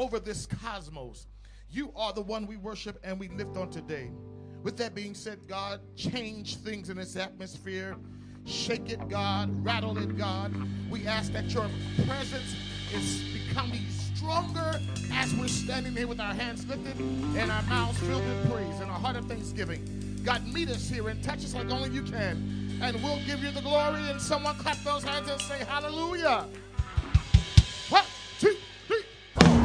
over this cosmos. You are the one we worship and we lift on today. With that being said, God, change things in this atmosphere. Shake it, God. Rattle it, God. We ask that your presence is becoming stronger as we're standing here with our hands lifted and our mouths filled with praise and our heart of thanksgiving. God, meet us here and touch us like only you can. And we'll give you the glory. And someone clap those hands and say hallelujah. 1, 2, 3, 4.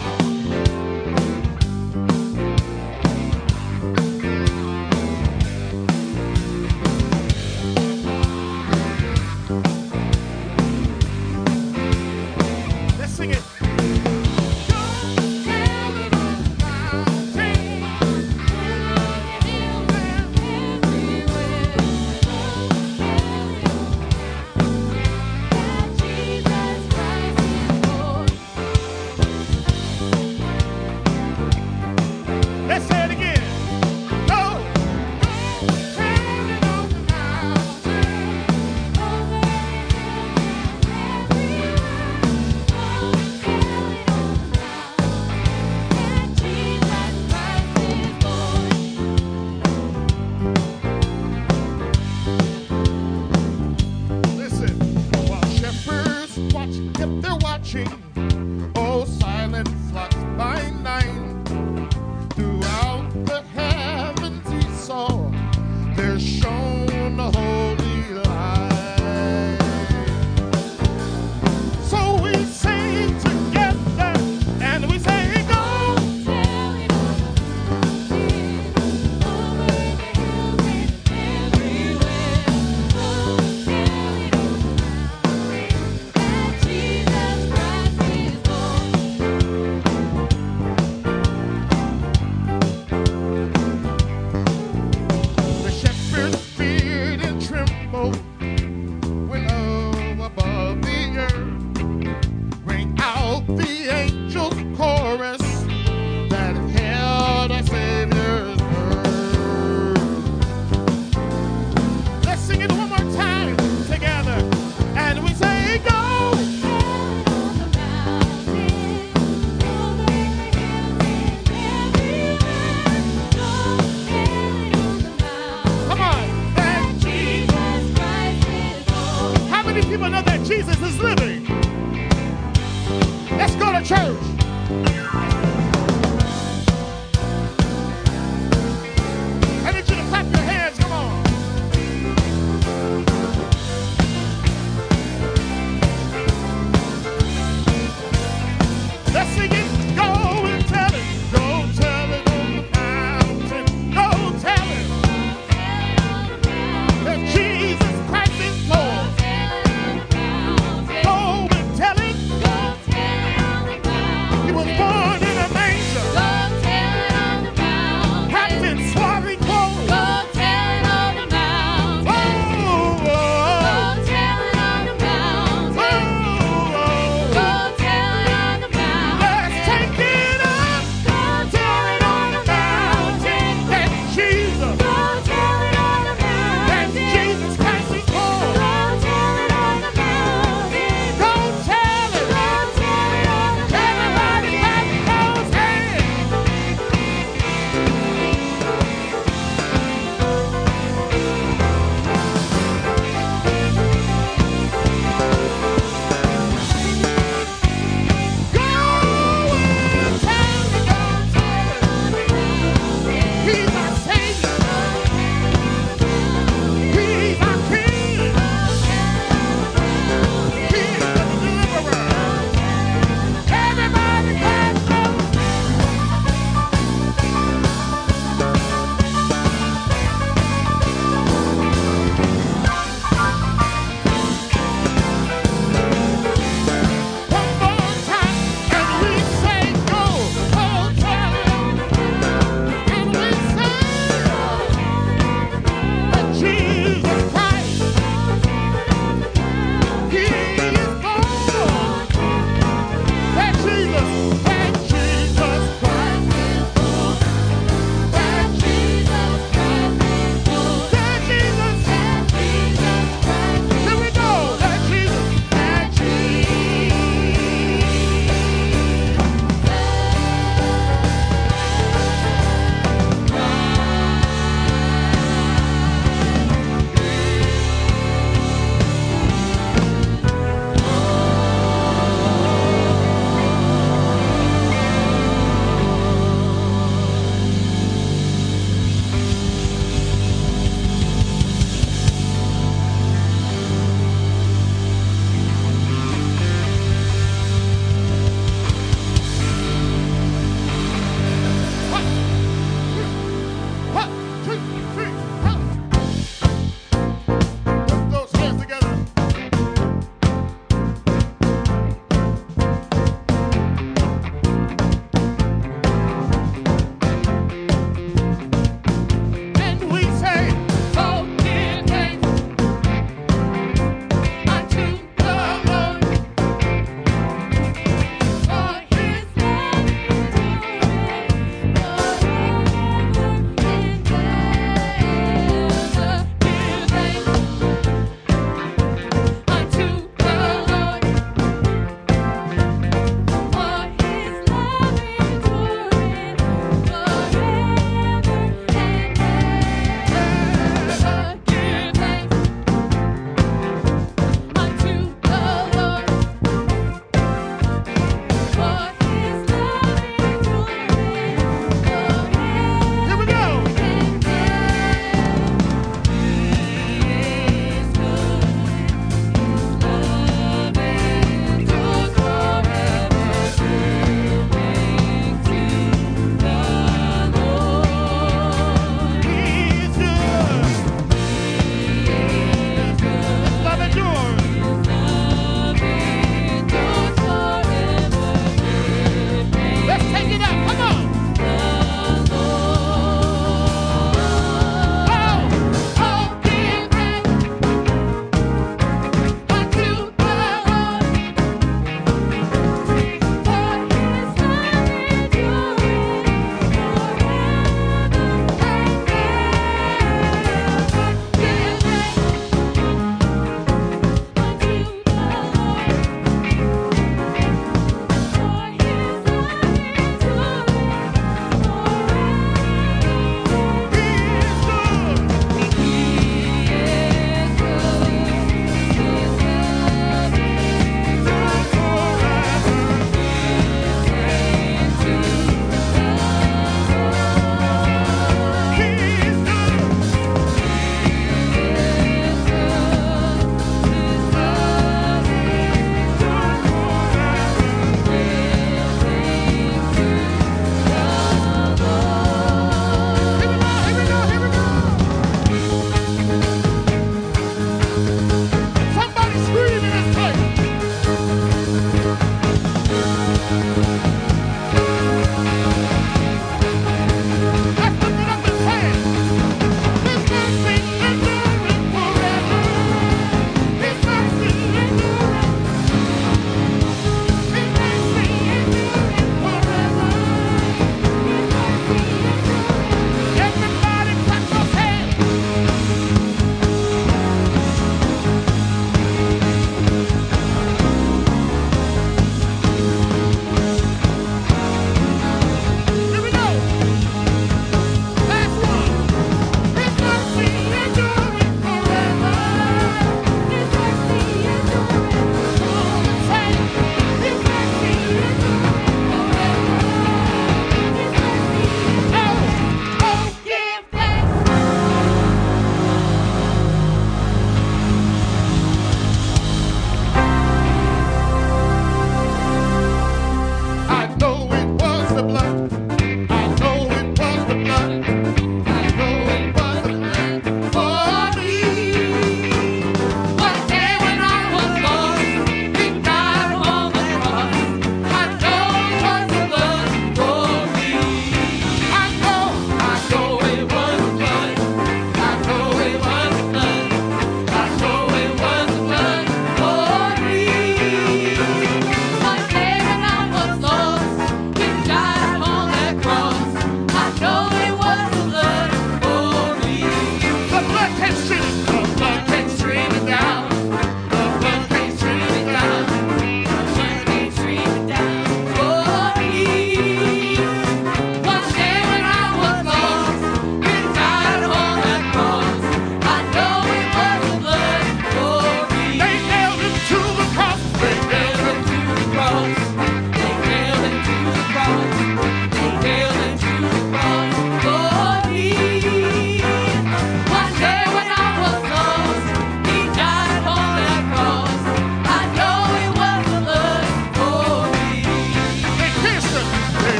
Let's sing it. Oh, silent flocks by night, throughout the heavens he saw, there shone a holy light. So we sing together, and we say, go tell it over the hills and everywhere. Go tell it that Jesus Christ is Lord. The shepherds feared and trembled when low above the earth rang out the angels' chorus that hailed our Savior's birth. Let's sing it one more time together, and we say, go! Come on, that Jesus Christ is Lord. How many people know that Jesus is living? Let's go to church. I need you to clap your hands. Come on. Let's sing it. Go and tell it. Go tell it on the mountain. Go tell it that Jesus Christ is Lord. Go and tell it. He was born in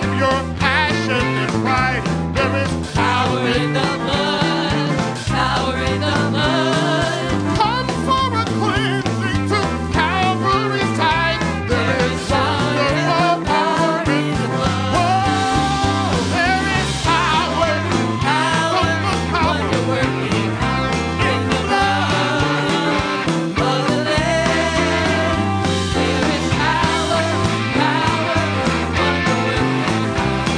from your passion and pride. There is power in the blood, power in the blood. Come for a cleansing to Calvary's tide. There is wonderful power in the blood. Oh, there is power, power, wonder-working power in the blood of the Lamb. There is power, power, wonder-working power.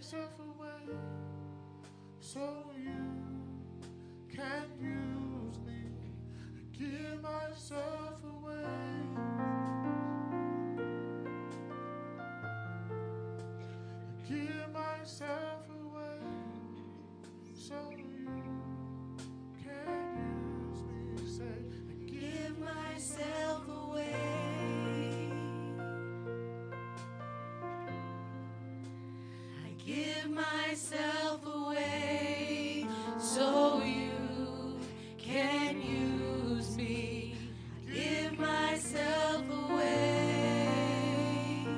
myself away so you can use me. I give myself away. I give myself away so you can use me. Say, I give myself away. Give myself away so you can use me. Give myself away.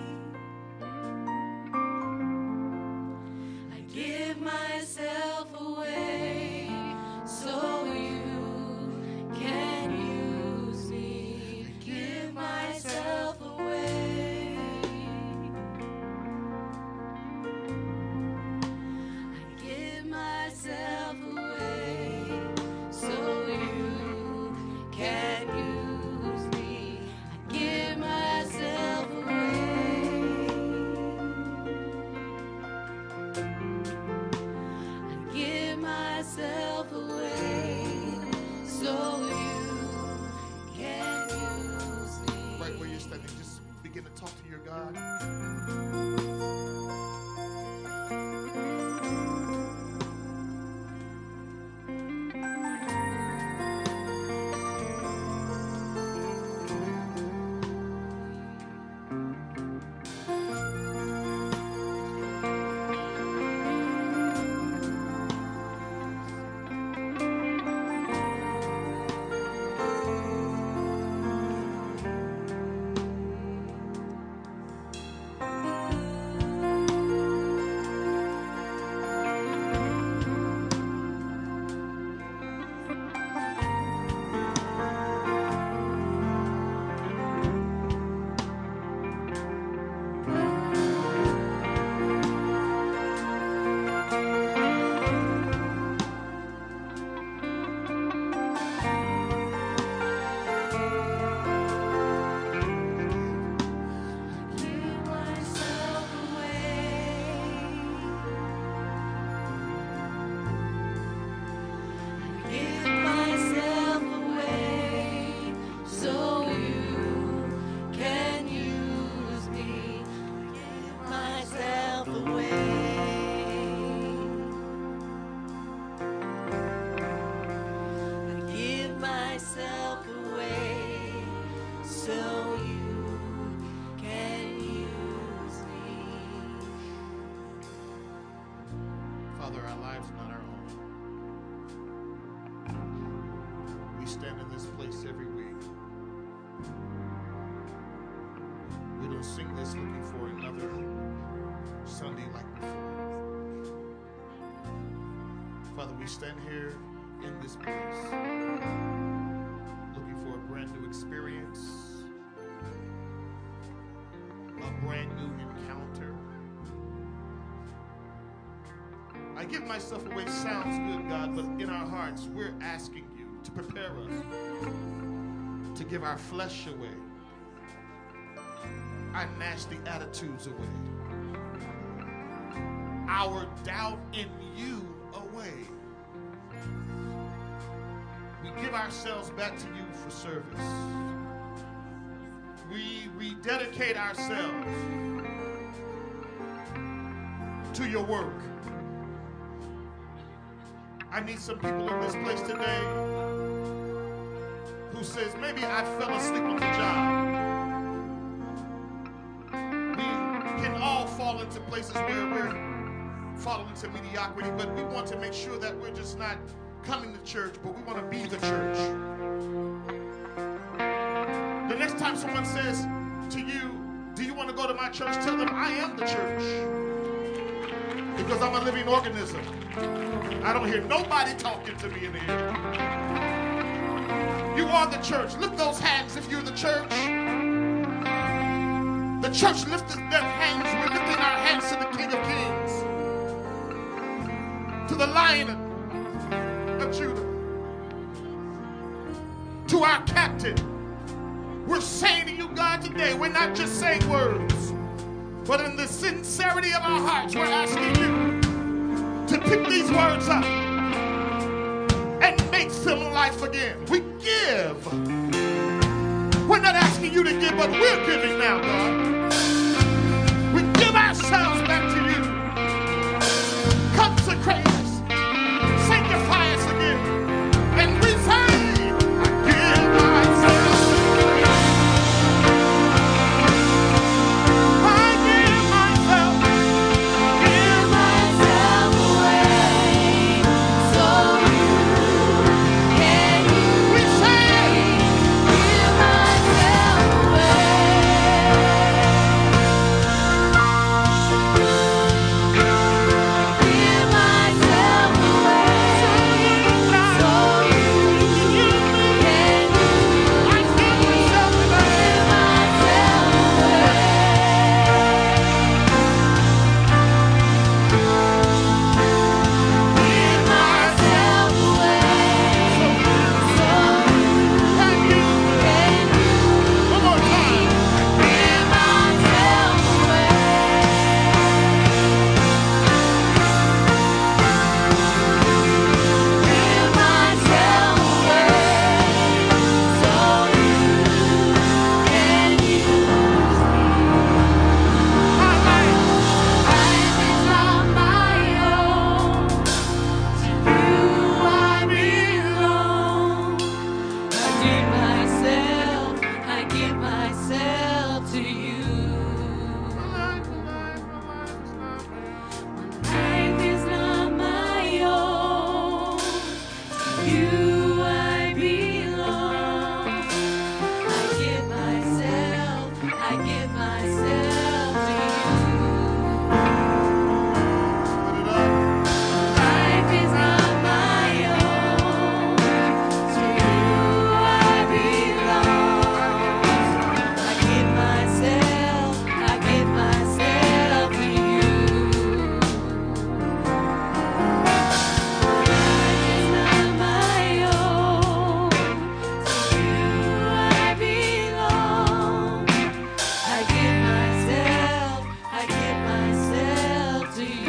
I give myself away so you can use me. I give myself away. Myself away so you can use me. I give myself away. I give myself away so you can use me. Right where you're standing, just begin to talk to your God. Father, our lives are not our own. We stand in this place every week. We don't sing this looking for another Sunday like before. Father, we stand here in this place looking for a brand new experience, a brand new encounter. I give myself away sounds good, God, but in our hearts, we're asking you to prepare us to give our flesh away, our nasty attitudes away, our doubt in you away. We give ourselves back to you for service. We rededicate ourselves to your work. I need some people in this place today who says, maybe I fell asleep on the job. We can all fall into places where we're falling into mediocrity, but we want to make sure that we're just not coming to church, but we want to be the church. The next time someone says to you, do you want to go to my church? Tell them I am the church. Because I'm a living organism. I don't hear nobody talking to me in here. You are the church. Lift those hands if you're the church. The church lifted their hands. We're lifting our hands to the King of Kings, to the Lion of Judah, to our captain. We're saying to you, God, today, we're not just saying words. But in the sincerity of our hearts, we're asking you to pick these words up and make them life again. We give. We're not asking you to give, but we're giving now, God. We give ourselves back to you. Consecrate us. Sanctify us again. And we say, I give myself. I give myself. Give myself away so you can use We say, Give myself away. Give myself away so you can use I give myself away. Give myself away. Give myself away so Thank you. can use One more time. Give myself away. Give myself away so you can use My life. Life is not my own. To you I belong. I give myself to you. Life is not my own. To you I belong. I give myself to you. Life is not my own. To you I belong. I give myself to you. Life is not my own. To you I belong. I give myself to you.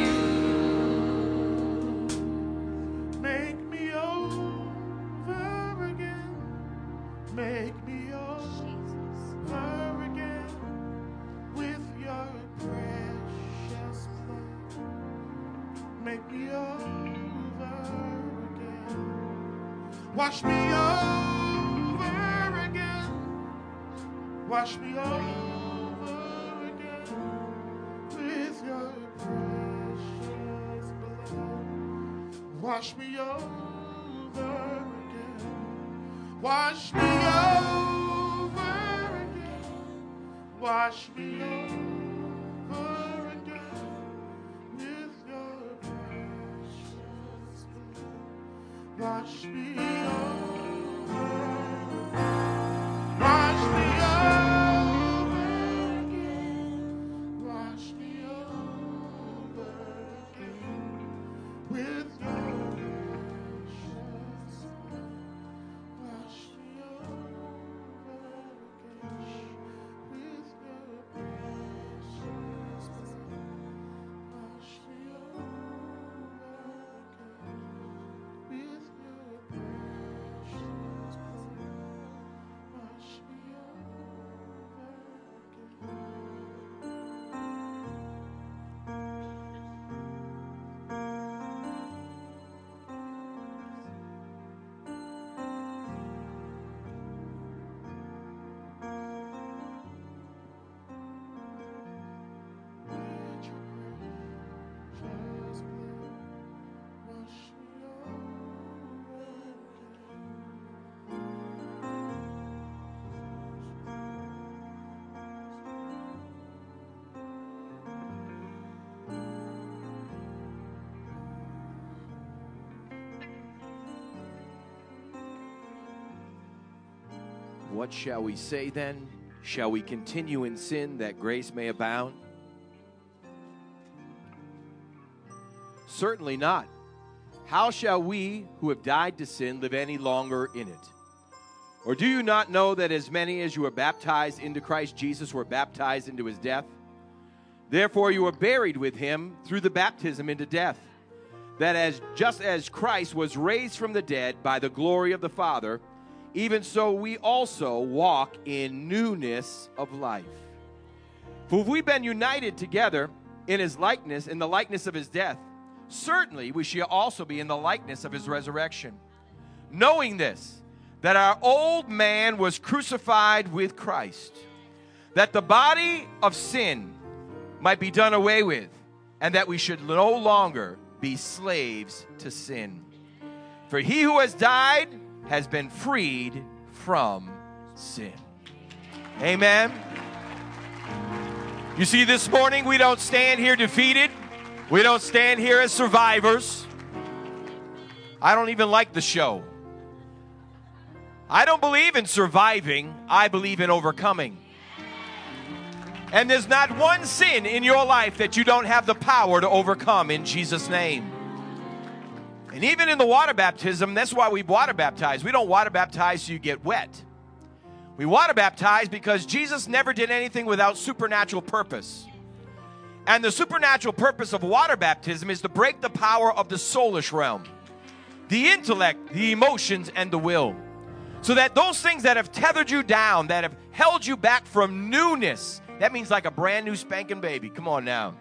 Make me over again. Make me over again with your precious blood. Make me over again. Wash me over again. Wash me over again with your precious blood. Wash me over again. Wash me over again. Wash me over again with your precious blood. Wash me over. Wash me over again. Wash me over again with your precious blood. Wash me over again with your precious blood. Wash me over again with your precious blood. Wash me What shall we say then? Shall we continue in sin that grace may abound? Certainly not. How shall we who have died to sin live any longer in it? Or do you not know that as many as you were baptized into Christ Jesus were baptized into his death? Therefore you were buried with him through the baptism into death, that just as Christ was raised from the dead by the glory of the Father, even so we also walk in newness of life. For if we've been united together in his likeness, in the likeness of his death, certainly we shall also be in the likeness of his resurrection. Knowing this, that our old man was crucified with Christ, that the body of sin might be done away with, and that we should no longer be slaves to sin. For he who has died has been freed from sin. Amen. You see, this morning we don't stand here defeated. We don't stand here as survivors. I don't even like the show. I don't believe in surviving. I believe in overcoming. And there's not one sin in your life that you don't have the power to overcome in Jesus' name. And even in the water baptism, that's why we water baptize. We don't water baptize so you get wet. We water baptize because Jesus never did anything without supernatural purpose. And the supernatural purpose of water baptism is to break the power of the soulish realm, the intellect, the emotions, and the will. So that those things that have tethered you down, that have held you back from newness, that means like a brand new spanking baby. Come on now.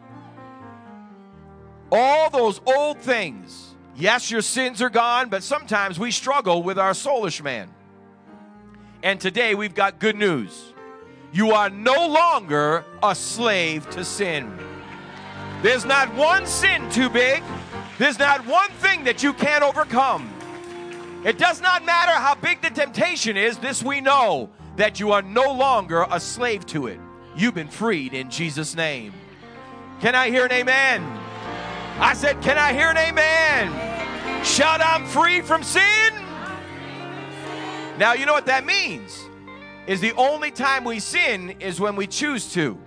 All those old things. Yes, your sins are gone, but sometimes we struggle with our soulish man. And today we've got good news. You are no longer a slave to sin. There's not one sin too big. There's not one thing that you can't overcome. It does not matter how big the temptation is. This we know, that you are no longer a slave to it. You've been freed in Jesus' name. Can I hear an amen? I said, can I hear an amen? Shout, I'm free from sin. Now, you know what that means? Is the only time we sin is when we choose to.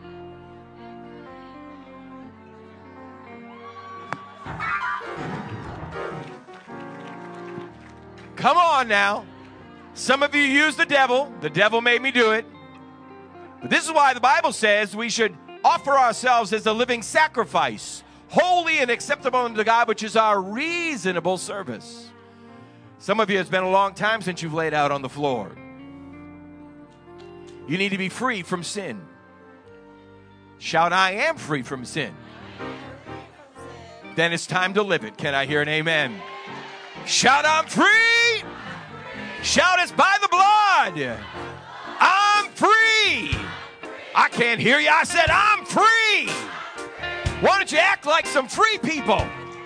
Come on now. Some of you use the devil. The devil made me do it. But this is why the Bible says we should offer ourselves as a living sacrifice, holy and acceptable unto God, which is our reasonable service. Some of you, it's been a long time since you've laid out on the floor. You need to be free from sin. Shout, I am free from sin. Then it's time to live it. Can I hear an amen? Shout, I'm free. Shout, it's by the blood. I'm free. I can't hear you. I said, I'm free. Why don't you act like some free people?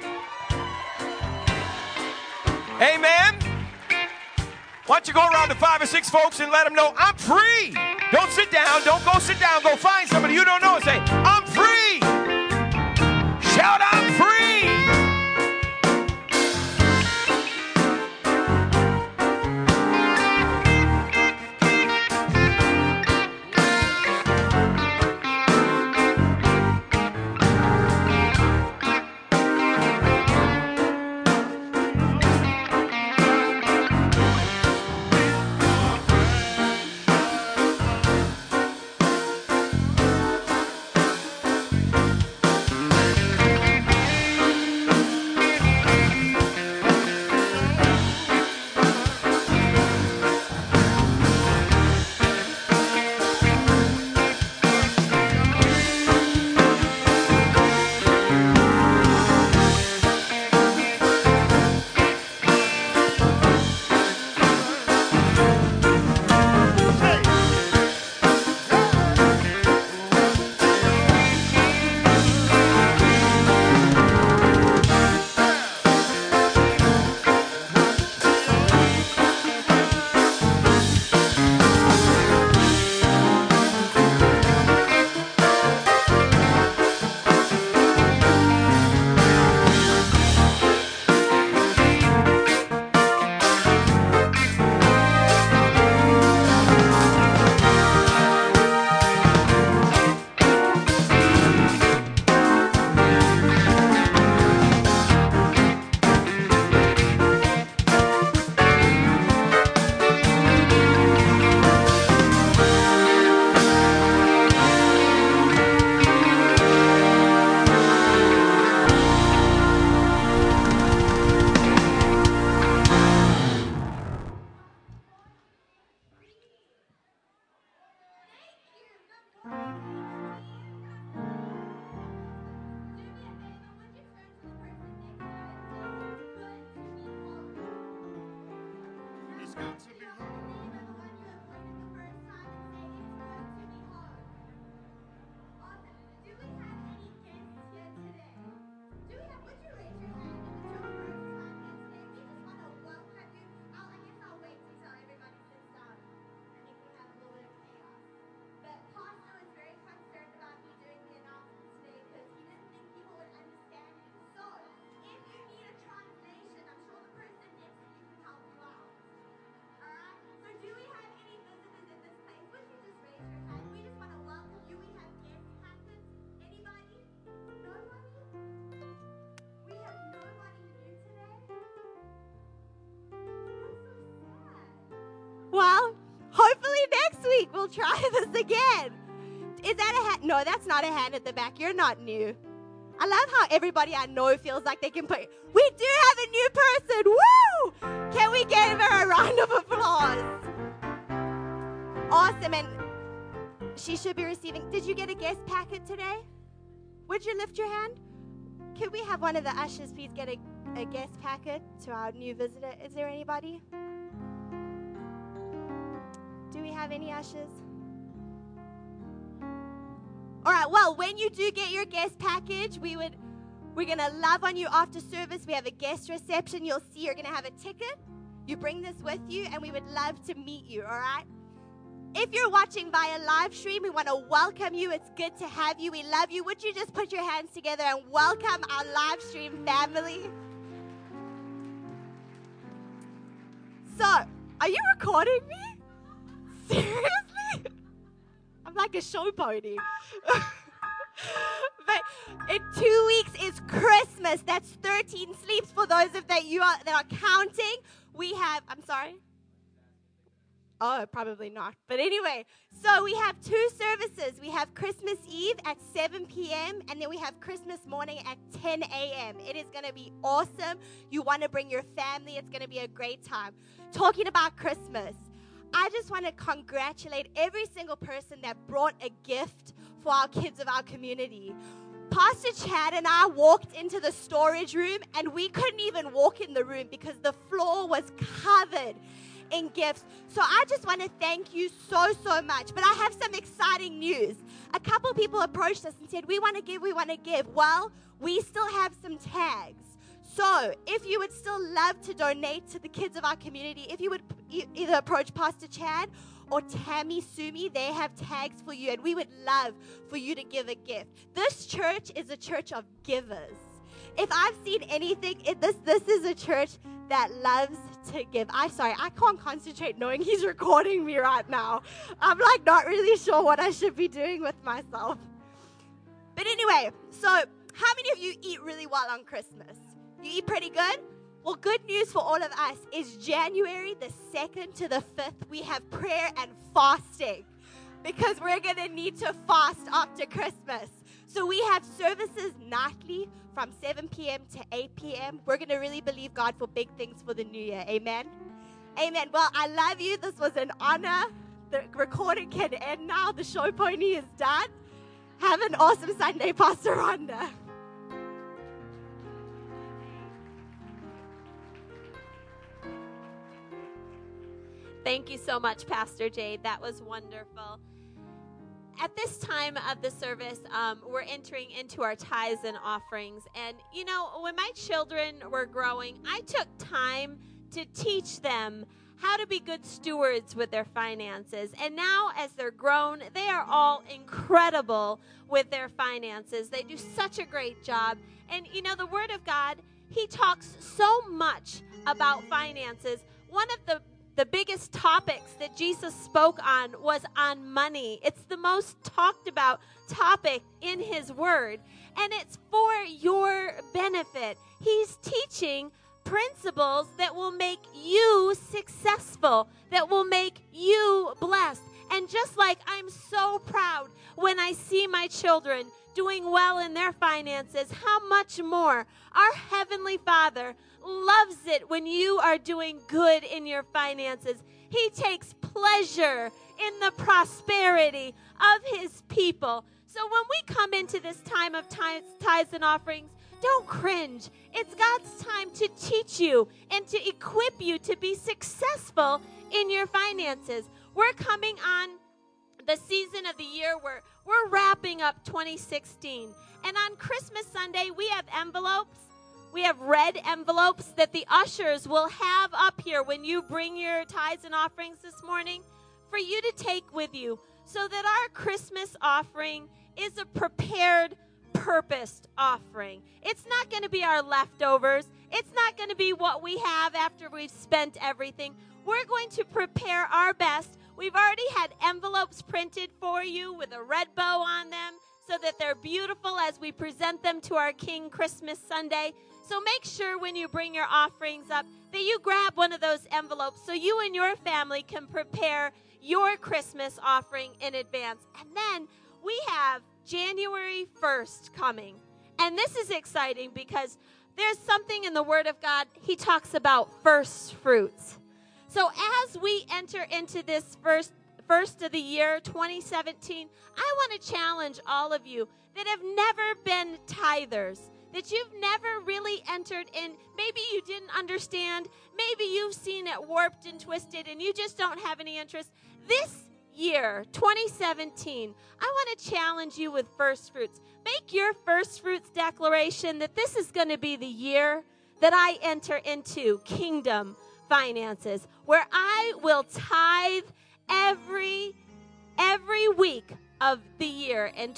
Amen. Why don't you go around to 5 or 6 folks and let them know, I'm free. Don't sit down. Don't go sit down. Go find somebody you don't know and say, I'm free. Shout, I'm free. It's good to be home. Well, hopefully next week we'll try this again. Is that a hand? No, that's not a hand at the back. You're not new. I love how everybody I know feels like they can put. We do have a new person. Woo! Can we give her a round of applause? Awesome. And she should be receiving. Did you get a guest packet today? Would you lift your hand? Could we have one of the ushers please get a guest packet to our new visitor? Is there anybody? Do we have any ushers? All right, well, when you do get your guest package, we're going to love on you after service. We have a guest reception. You'll see you're going to have a ticket. You bring this with you, and we would love to meet you, all right? If you're watching via live stream, we want to welcome you. It's good to have you. We love you. Would you just put your hands together and welcome our live stream family? So, are you recording me? Seriously? I'm like a show pony. But in 2 weeks is Christmas. That's 13 sleeps for those of that are counting. We have, I'm sorry? Oh, probably not. But anyway, so we have 2 services. We have Christmas Eve at 7 p.m. and then we have Christmas morning at 10 a.m. It is going to be awesome. You want to bring your family. It's going to be a great time. Talking about Christmas, I just want to congratulate every single person that brought a gift for our kids of our community. Pastor Chad and I walked into the storage room and we couldn't even walk in the room because the floor was covered in gifts. So I just want to thank you so much. But I have some exciting news. A couple people approached us and said, we want to give. Well, we still have some tags. So if you would still love to donate to the kids of our community, if you would either approach Pastor Chad or Tammy Sumi, they have tags for you, and we would love for you to give a gift. This church is a church of givers. If I've seen anything, this is a church that loves to give. I can't concentrate knowing he's recording me right now. I'm like not really sure what I should be doing with myself. But anyway, so how many of you eat really well on Christmas? You eat pretty good? Well, good news for all of us is January the 2nd to the 5th, we have prayer and fasting because we're going to need to fast after Christmas. So we have services nightly from 7 p.m. to 8 p.m. We're going to really believe God for big things for the new year. Amen? Amen. Well, I love you. This was an honor. The recording can end now. The show pony is done. Have an awesome Sunday, Pastor Rhonda. Thank you so much, Pastor Jade. That was wonderful. At this time of the service, we're entering into our tithes and offerings. And, you know, when my children were growing, I took time to teach them how to be good stewards with their finances. And now, as they're grown, they are all incredible with their finances. They do such a great job. And, you know, the Word of God, He talks so much about finances. One of the biggest topics that Jesus spoke on was on money. It's the most talked about topic in His Word, and it's for your benefit. He's teaching principles that will make you successful, that will make you blessed. And just like I'm so proud when I see my children doing well in their finances, how much more our Heavenly Father loves it when you are doing good in your finances. He takes pleasure in the prosperity of his people. So when we come into this time of tithes and offerings, don't cringe. It's God's time to teach you and to equip you to be successful in your finances. We're coming on the season of the year where we're wrapping up 2016. And on Christmas Sunday, we have envelopes. We have red envelopes that the ushers will have up here when you bring your tithes and offerings this morning for you to take with you, so that our Christmas offering is a prepared, purposed offering. It's not going to be our leftovers. It's not going to be what we have after we've spent everything. We're going to prepare our best. We've already had envelopes printed for you with a red bow on them so that they're beautiful as we present them to our King Christmas Sunday. So make sure when you bring your offerings up that you grab one of those envelopes so you and your family can prepare your Christmas offering in advance. And then we have January 1st coming. And this is exciting because there's something in the Word of God. He talks about first fruits. So as we enter into this first of the year, 2017, I want to challenge all of you that have never been tithers, that you've never really entered in. Maybe you didn't understand. Maybe you've seen it warped and twisted and you just don't have any interest. This year, 2017, I want to challenge you with first fruits. Make your first fruits declaration that this is going to be the year that I enter into kingdom finances, where I will tithe every week of the year in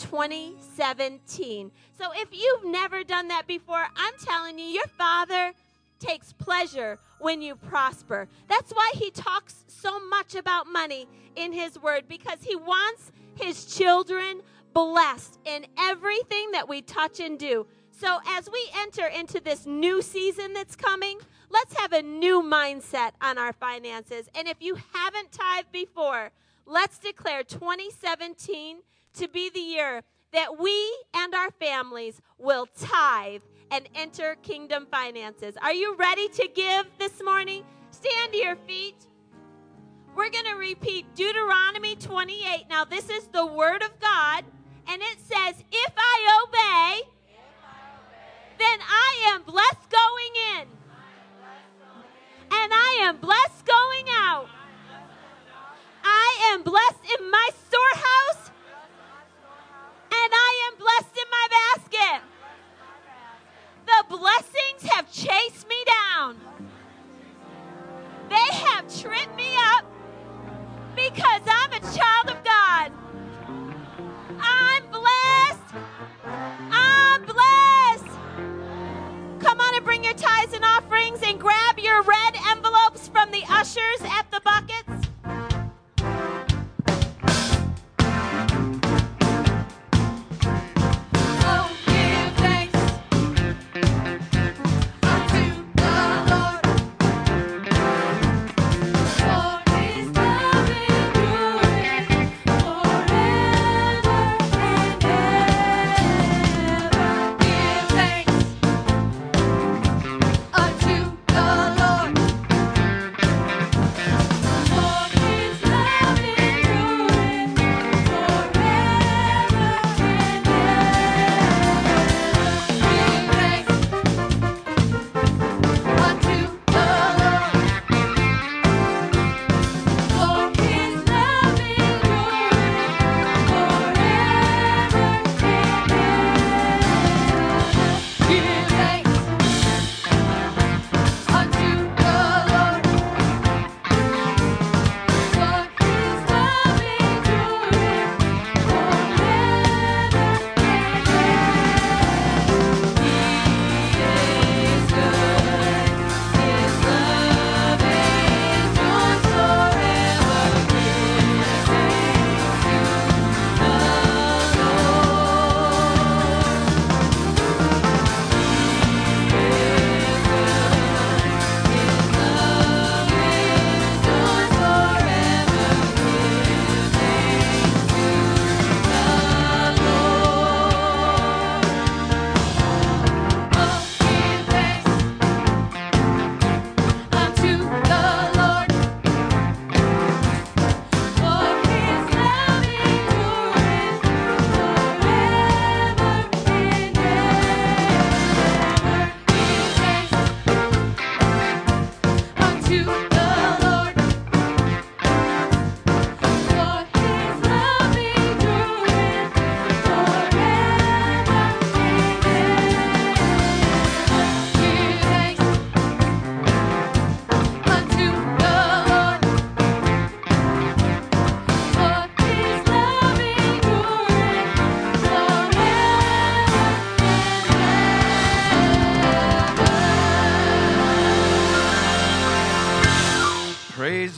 2017. So if you've never done that before, I'm telling you, your Father takes pleasure when you prosper. That's why he talks so much about money in his word, because he wants his children blessed in everything that we touch and do. So as we enter into this new season that's coming, let's have a new mindset on our finances. And if you haven't tithed before, let's declare 2017 to be the year that we and our families will tithe and enter kingdom finances. Are you ready to give this morning? Stand to your feet. We're going to repeat Deuteronomy 28. Now, this is the word of God, and it says, if I obey, then I am blessed going in, and I am blessed going out. I am blessed in my storehouse, and I am blessed in my basket. The blessings have chased me down. They have tripped me up because I'm a child of God.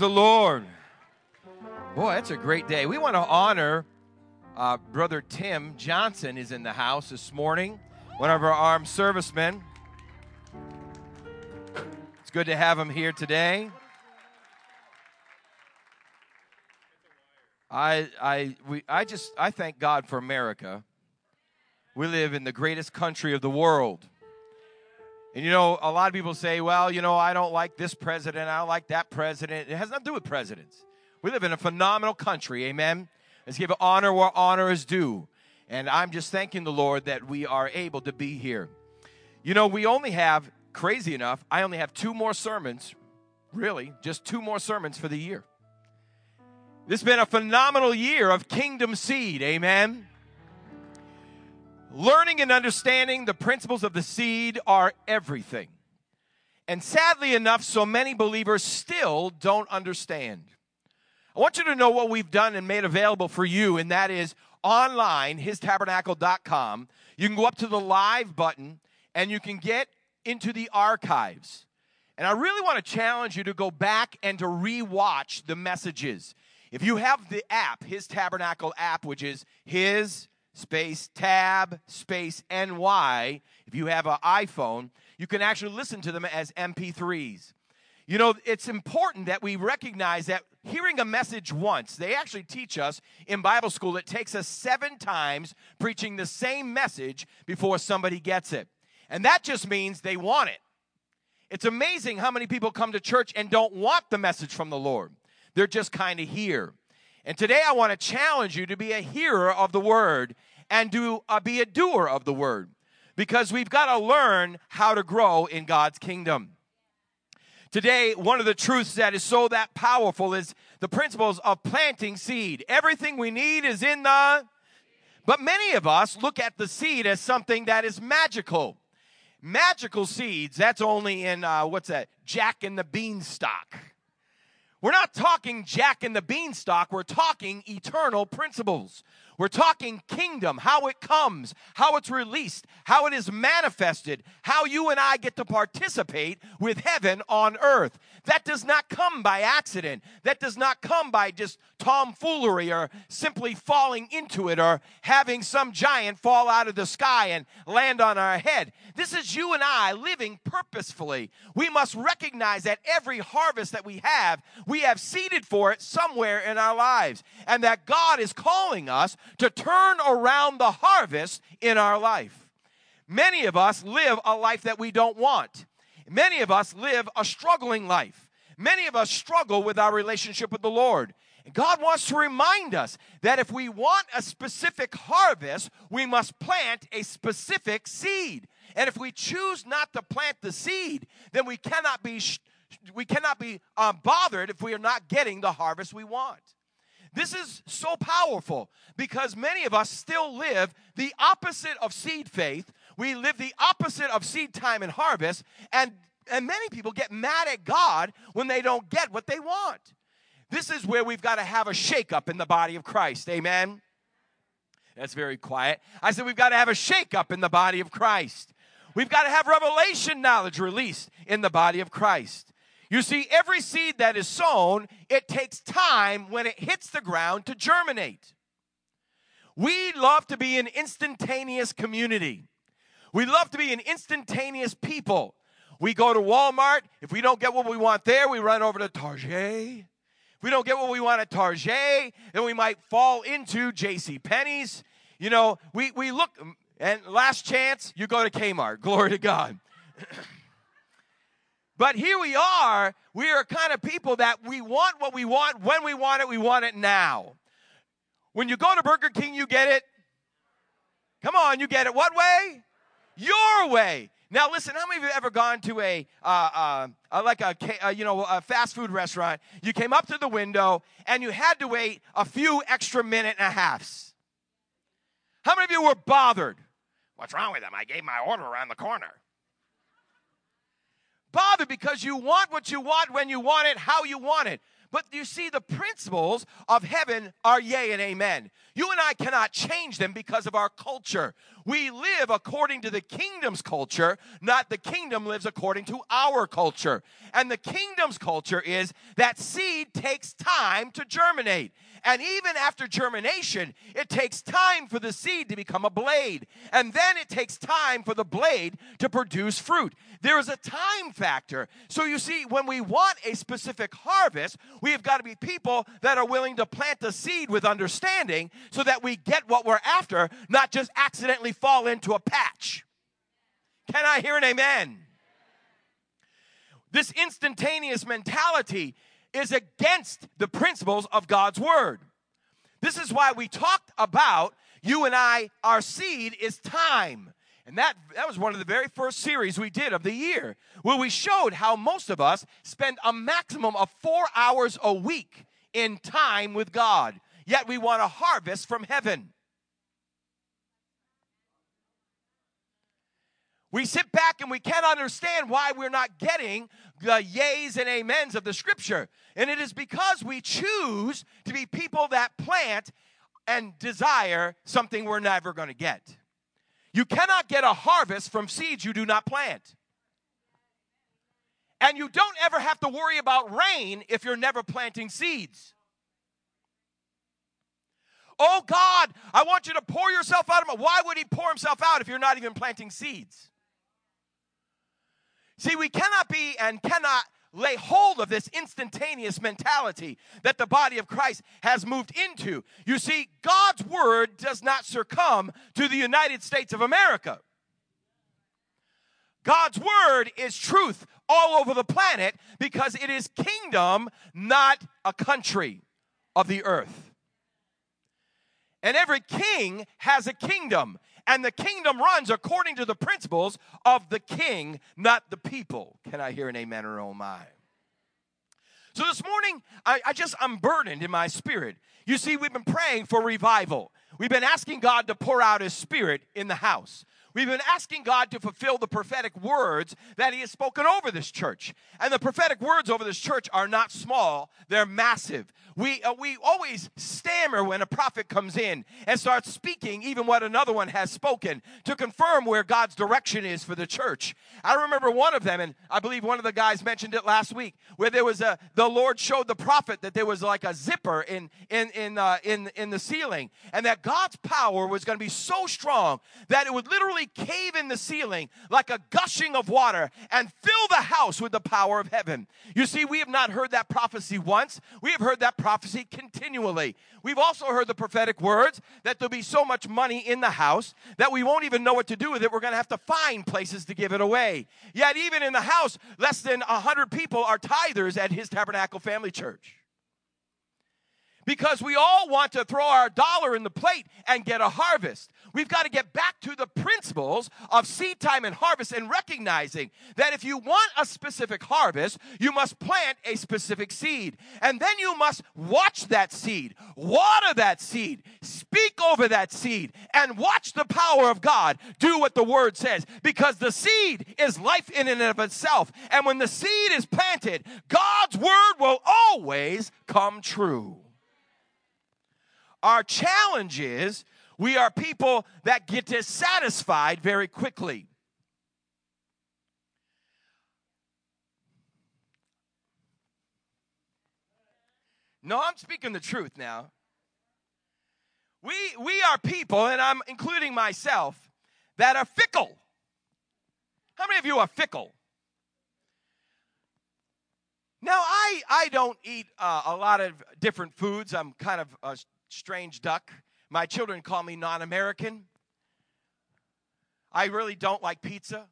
the Lord. Boy, that's a great day. We want to honor Brother Tim Johnson is in the house this morning, one of our armed servicemen. It's good to have him here today. I thank God for America. We live in the greatest country of the world. And, a lot of people say, well, I don't like this president. I don't like that president. It has nothing to do with presidents. We live in a phenomenal country, amen? Let's give honor where honor is due. And I'm just thanking the Lord that we are able to be here. We only have, crazy enough, I only have 2 more sermons, really, just 2 more sermons for the year. This has been a phenomenal year of Kingdom Seed, amen? Learning and understanding the principles of the seed are everything. And sadly enough, so many believers still don't understand. I want you to know what we've done and made available for you, and that is online, histabernacle.com. You can go up to the live button, and you can get into the archives. And I really want to challenge you to go back and to rewatch the messages. If you have the app, His Tabernacle app, which is His space tab space NY, if you have an iPhone, you can actually listen to them as MP3s. It's important that we recognize that hearing a message once, they actually teach us in Bible school, it takes us 7 times preaching the same message before somebody gets it. And that just means they want it. It's amazing how many people come to church and don't want the message from the Lord. They're just kind of here. And today I want to challenge you to be a hearer of the word and be a doer of the word, because we've got to learn how to grow in God's kingdom. Today, one of the truths that is so that powerful is the principles of planting seed. Everything we need is in the... But many of us look at the seed as something that is magical. Magical seeds, that's only in, Jack and the Beanstalk. We're not talking Jack and the Beanstalk. We're talking eternal principles. We're talking kingdom, how it comes, how it's released, how it is manifested, how you and I get to participate with heaven on earth. That does not come by accident. That does not come by just tomfoolery or simply falling into it or having some giant fall out of the sky and land on our head. This is you and I living purposefully. We must recognize that every harvest that we have seeded for it somewhere in our lives, and that God is calling us to turn around the harvest in our life. Many of us live a life that we don't want. Many of us live a struggling life. Many of us struggle with our relationship with the Lord. And God wants to remind us that if we want a specific harvest, we must plant a specific seed. And if we choose not to plant the seed, then we cannot be bothered if we are not getting the harvest we want. This is so powerful because many of us still live the opposite of seed faith. We live the opposite of seed time and harvest, and many people get mad at God when they don't get what they want. This is where we've got to have a shakeup in the body of Christ. Amen? That's very quiet. I said we've got to have a shakeup in the body of Christ. We've got to have revelation knowledge released in the body of Christ. You see, every seed that is sown, it takes time when it hits the ground to germinate. We love to be an instantaneous community. We love to be an instantaneous people. We go to Walmart. If we don't get what we want there, we run over to Target. If we don't get what we want at Target, then we might fall into JCPenney's. We look, and last chance, you go to Kmart. Glory to God. But here we are kind of people that we want what we want, when we want it now. When you go to Burger King, you get it. Come on, you get it what way? Your way. Now listen, how many of you have ever gone to a fast food restaurant? You came up to the window and you had to wait a few extra minute and a halves. How many of you were bothered? What's wrong with them? I gave my order around the corner. Bothered because you want what you want, when you want it, how you want it. But you see, the principles of heaven are yea and amen. You and I cannot change them because of our culture. We live according to the kingdom's culture, not the kingdom lives according to our culture. And the kingdom's culture is that seed takes time to germinate. And even after germination, it takes time for the seed to become a blade. And then it takes time for the blade to produce fruit. There is a time factor. So you see, when we want a specific harvest, we have got to be people that are willing to plant the seed with understanding so that we get what we're after, not just accidentally fall into a patch. Can I hear an amen? This instantaneous mentality is against the principles of God's word. This is why we talked about, you and I, our seed is time. And that was one of the very first series we did of the year, where we showed how most of us spend a maximum of 4 hours a week in time with God. Yet we want a harvest from heaven. We sit back and we can't understand why we're not getting the yeas and amens of the scripture. And it is because we choose to be people that plant and desire something we're never going to get. You cannot get a harvest from seeds you do not plant. And you don't ever have to worry about rain if you're never planting seeds. Oh God, I want you to pour yourself out of my. Why would he pour himself out if you're not even planting seeds? See, we cannot be and cannot lay hold of this instantaneous mentality that the body of Christ has moved into. You see, God's word does not succumb to the United States of America. God's word is truth all over the planet because it is kingdom, not a country of the earth. And every king has a kingdom. And the kingdom runs according to the principles of the king, not the people. Can I hear an amen or oh my? So this morning, I'm burdened in my spirit. You see, we've been praying for revival. We've been asking God to pour out his spirit in the house. We've been asking God to fulfill the prophetic words that he has spoken over this church. And the prophetic words over this church are not small, they're massive. We always stammer when a prophet comes in and starts speaking even what another one has spoken to confirm where God's direction is for the church. I remember one of them, and I believe one of the guys mentioned it last week, where there was the Lord showed the prophet that there was like a zipper in the ceiling, and that God's power was going to be so strong that it would literally cave in the ceiling like a gushing of water and fill the house with the power of heaven. You see, we have not heard that prophecy once. We have heard that prophecy continually. We've also heard the prophetic words that there'll be so much money in the house that we won't even know what to do with it. We're going to have to find places to give it away. Yet even in the house, less than 100 people are tithers at His Tabernacle Family Church. Because we all want to throw our dollar in the plate and get a harvest. We've got to get back to the principles of seed time and harvest and recognizing that if you want a specific harvest, you must plant a specific seed. And then you must watch that seed, water that seed, speak over that seed, and watch the power of God do what the word says. Because the seed is life in and of itself. And when the seed is planted, God's word will always come true. Our challenge is we are people that get dissatisfied very quickly. No, I'm speaking the truth now. We are people, and I'm including myself, that are fickle. How many of you are fickle? Now, I don't eat a lot of different foods. I'm kind of a strange duck. My children call me non-American. I really don't like pizza.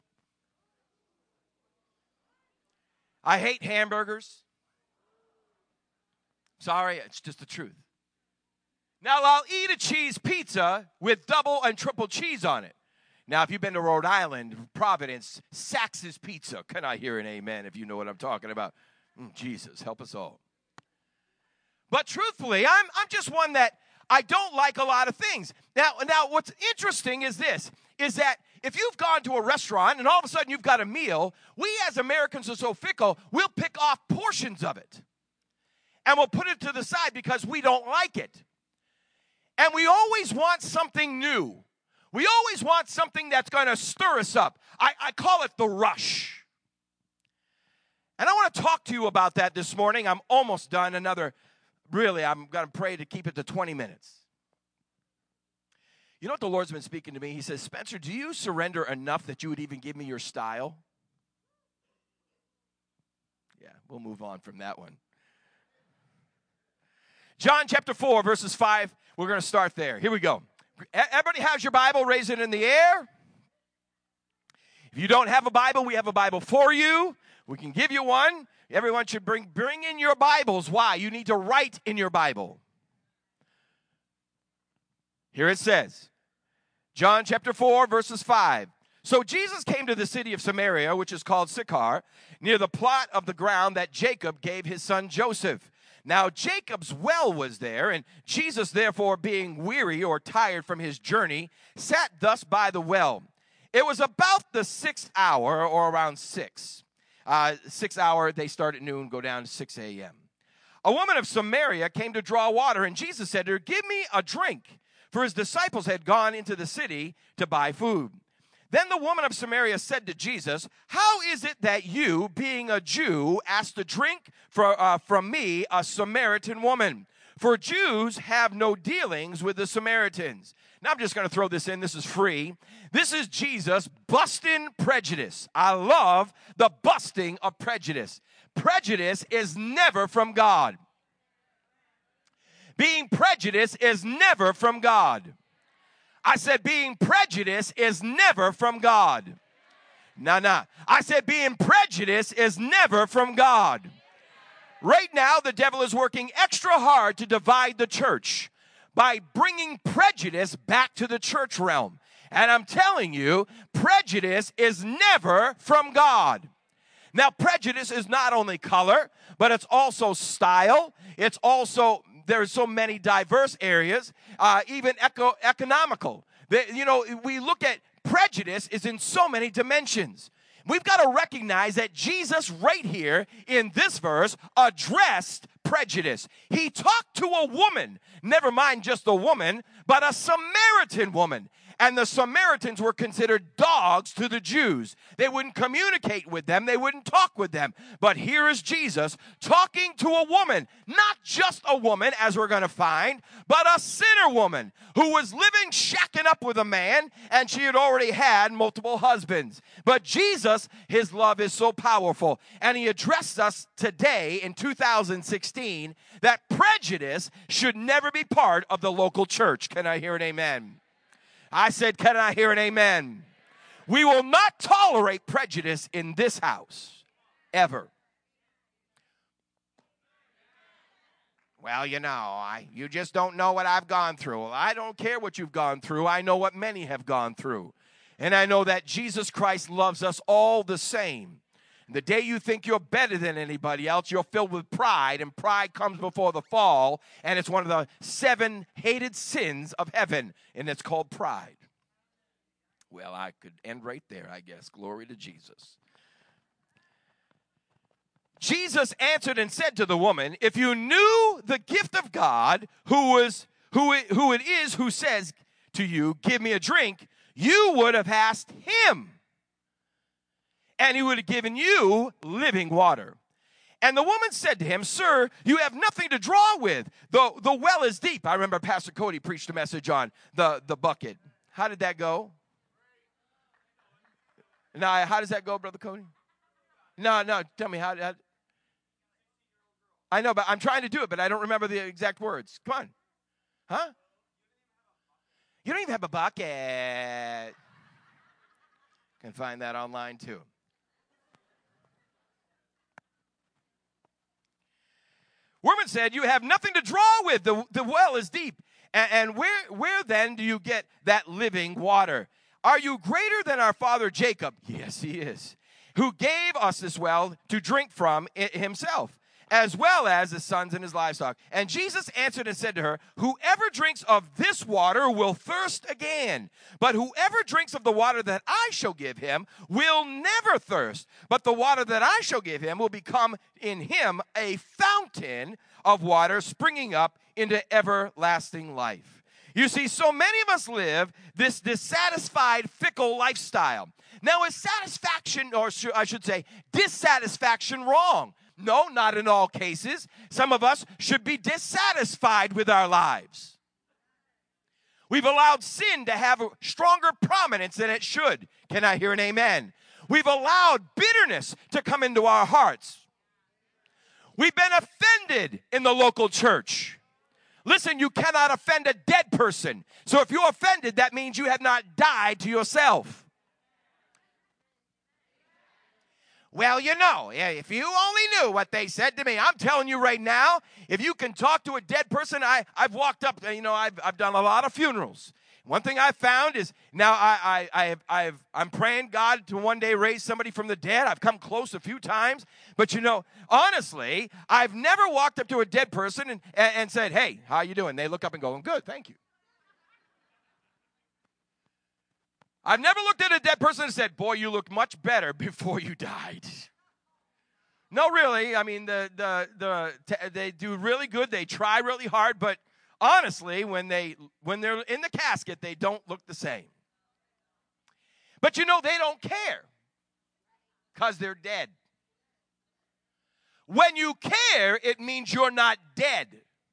I hate hamburgers. Sorry, it's just the truth. Now, I'll eat a cheese pizza with double and triple cheese on it. Now, if you've been to Rhode Island, Providence, Sax's Pizza, can I hear an amen if you know what I'm talking about? Jesus, help us all. But truthfully, I'm just one that I don't like a lot of things. Now, what's interesting is this, is that if you've gone to a restaurant and all of a sudden you've got a meal, we as Americans are so fickle, we'll pick off portions of it. and we'll put it to the side because we don't like it. And we always want something new. We always want something that's going to stir us up. I call it the rush. And I want to talk to you about that this morning. I'm almost done. I'm going to pray to keep it to 20 minutes. You know what the Lord's been speaking to me? He says, Spencer, do you surrender enough that you would even give me your style? Yeah, we'll move on from that one. John chapter 4, verses 5. We're going to start there. Here we go. Everybody has your Bible? Raise it in the air. If you don't have a Bible, we have a Bible for you. We can give you one. Everyone should bring in your Bibles. Why? You need to write in your Bible. Here it says, John chapter 4, verses 5. So Jesus came to the city of Samaria, which is called Sychar, near the plot of the ground that Jacob gave his son Joseph. Now Jacob's well was there, and Jesus, therefore, being weary or tired from his journey, sat thus by the well. It was about the 6th hour, or around 6. 6th hour, they start at noon, go down to 6 a.m. A woman of Samaria came to draw water, and Jesus said to her, give me a drink. For his disciples had gone into the city to buy food. Then the woman of Samaria said to Jesus, how is it that you, being a Jew, ask to drink from me, a Samaritan woman? For Jews have no dealings with the Samaritans. Now I'm just going to throw this in. This is free. This is Jesus busting prejudice. I love the busting of prejudice. Prejudice is never from God. Being prejudiced is never from God. I said being prejudiced is never from God. Nah. I said being prejudiced is never from God. Right now, the devil is working extra hard to divide the church by bringing prejudice back to the church realm. And I'm telling you, prejudice is never from God. Now, prejudice is not only color, but it's also style. It's also... There's so many diverse areas, even economical. We look at prejudice is in so many dimensions. We've got to recognize that Jesus right here in this verse addressed prejudice. He talked to a woman, never mind just a woman, but a Samaritan woman. And the Samaritans were considered dogs to the Jews. They wouldn't communicate with them. They wouldn't talk with them. But here is Jesus talking to a woman, not just a woman, as we're going to find, but a sinner woman who was living shacking up with a man, and she had already had multiple husbands. But Jesus, his love is so powerful, and he addressed us today in 2016 that prejudice should never be part of the local church. Can I hear an amen? I said, can I hear an amen? We will not tolerate prejudice in this house, ever. Well, you just don't know what I've gone through. Well, I don't care what you've gone through. I know what many have gone through. And I know that Jesus Christ loves us all the same. The day you think you're better than anybody else, you're filled with pride, and pride comes before the fall, and it's one of the 7 hated sins of heaven, and it's called pride. Well, I could end right there, I guess. Glory to Jesus. Jesus answered and said to the woman, if you knew the gift of God, who it is who says to you, give me a drink, you would have asked him, and he would have given you living water. And the woman said to him, sir, you have nothing to draw with. The well is deep. I remember Pastor Cody preached a message on the bucket. How did that go? Now, how does that go, Brother Cody? No, tell me how. I know, but I'm trying to do it, but I don't remember the exact words. Come on. Huh? You don't even have a bucket. Can find that online too. Woman said, you have nothing to draw with. The well is deep. And where then do you get that living water? Are you greater than our father Jacob? Yes, he is. Who gave us this well to drink from himself, as well as his sons and his livestock. And Jesus answered and said to her, whoever drinks of this water will thirst again. But whoever drinks of the water that I shall give him will never thirst. But the water that I shall give him will become in him a fountain of water springing up into everlasting life. You see, so many of us live this dissatisfied, fickle lifestyle. Now, is satisfaction, or I should say, dissatisfaction wrong? No, not in all cases. Some of us should be dissatisfied with our lives. We've allowed sin to have a stronger prominence than it should. Can I hear an amen? We've allowed bitterness to come into our hearts. We've been offended in the local church. Listen, you cannot offend a dead person. So if you're offended, that means you have not died to yourself. Well, you know, if you only knew what they said to me. I'm telling you right now, if you can talk to a dead person, I've walked up, I've done a lot of funerals. One thing I found is now I'm praying God to one day raise somebody from the dead. I've come close a few times. But, honestly, I've never walked up to a dead person and said, hey, how you doing? They look up and go, I'm good, thank you. I've never looked at a dead person and said, boy, you look much better before you died. No, really. I mean, they do really good. They try really hard. But honestly, when they're in the casket, they don't look the same. But they don't care because they're dead. When you care, it means you're not dead.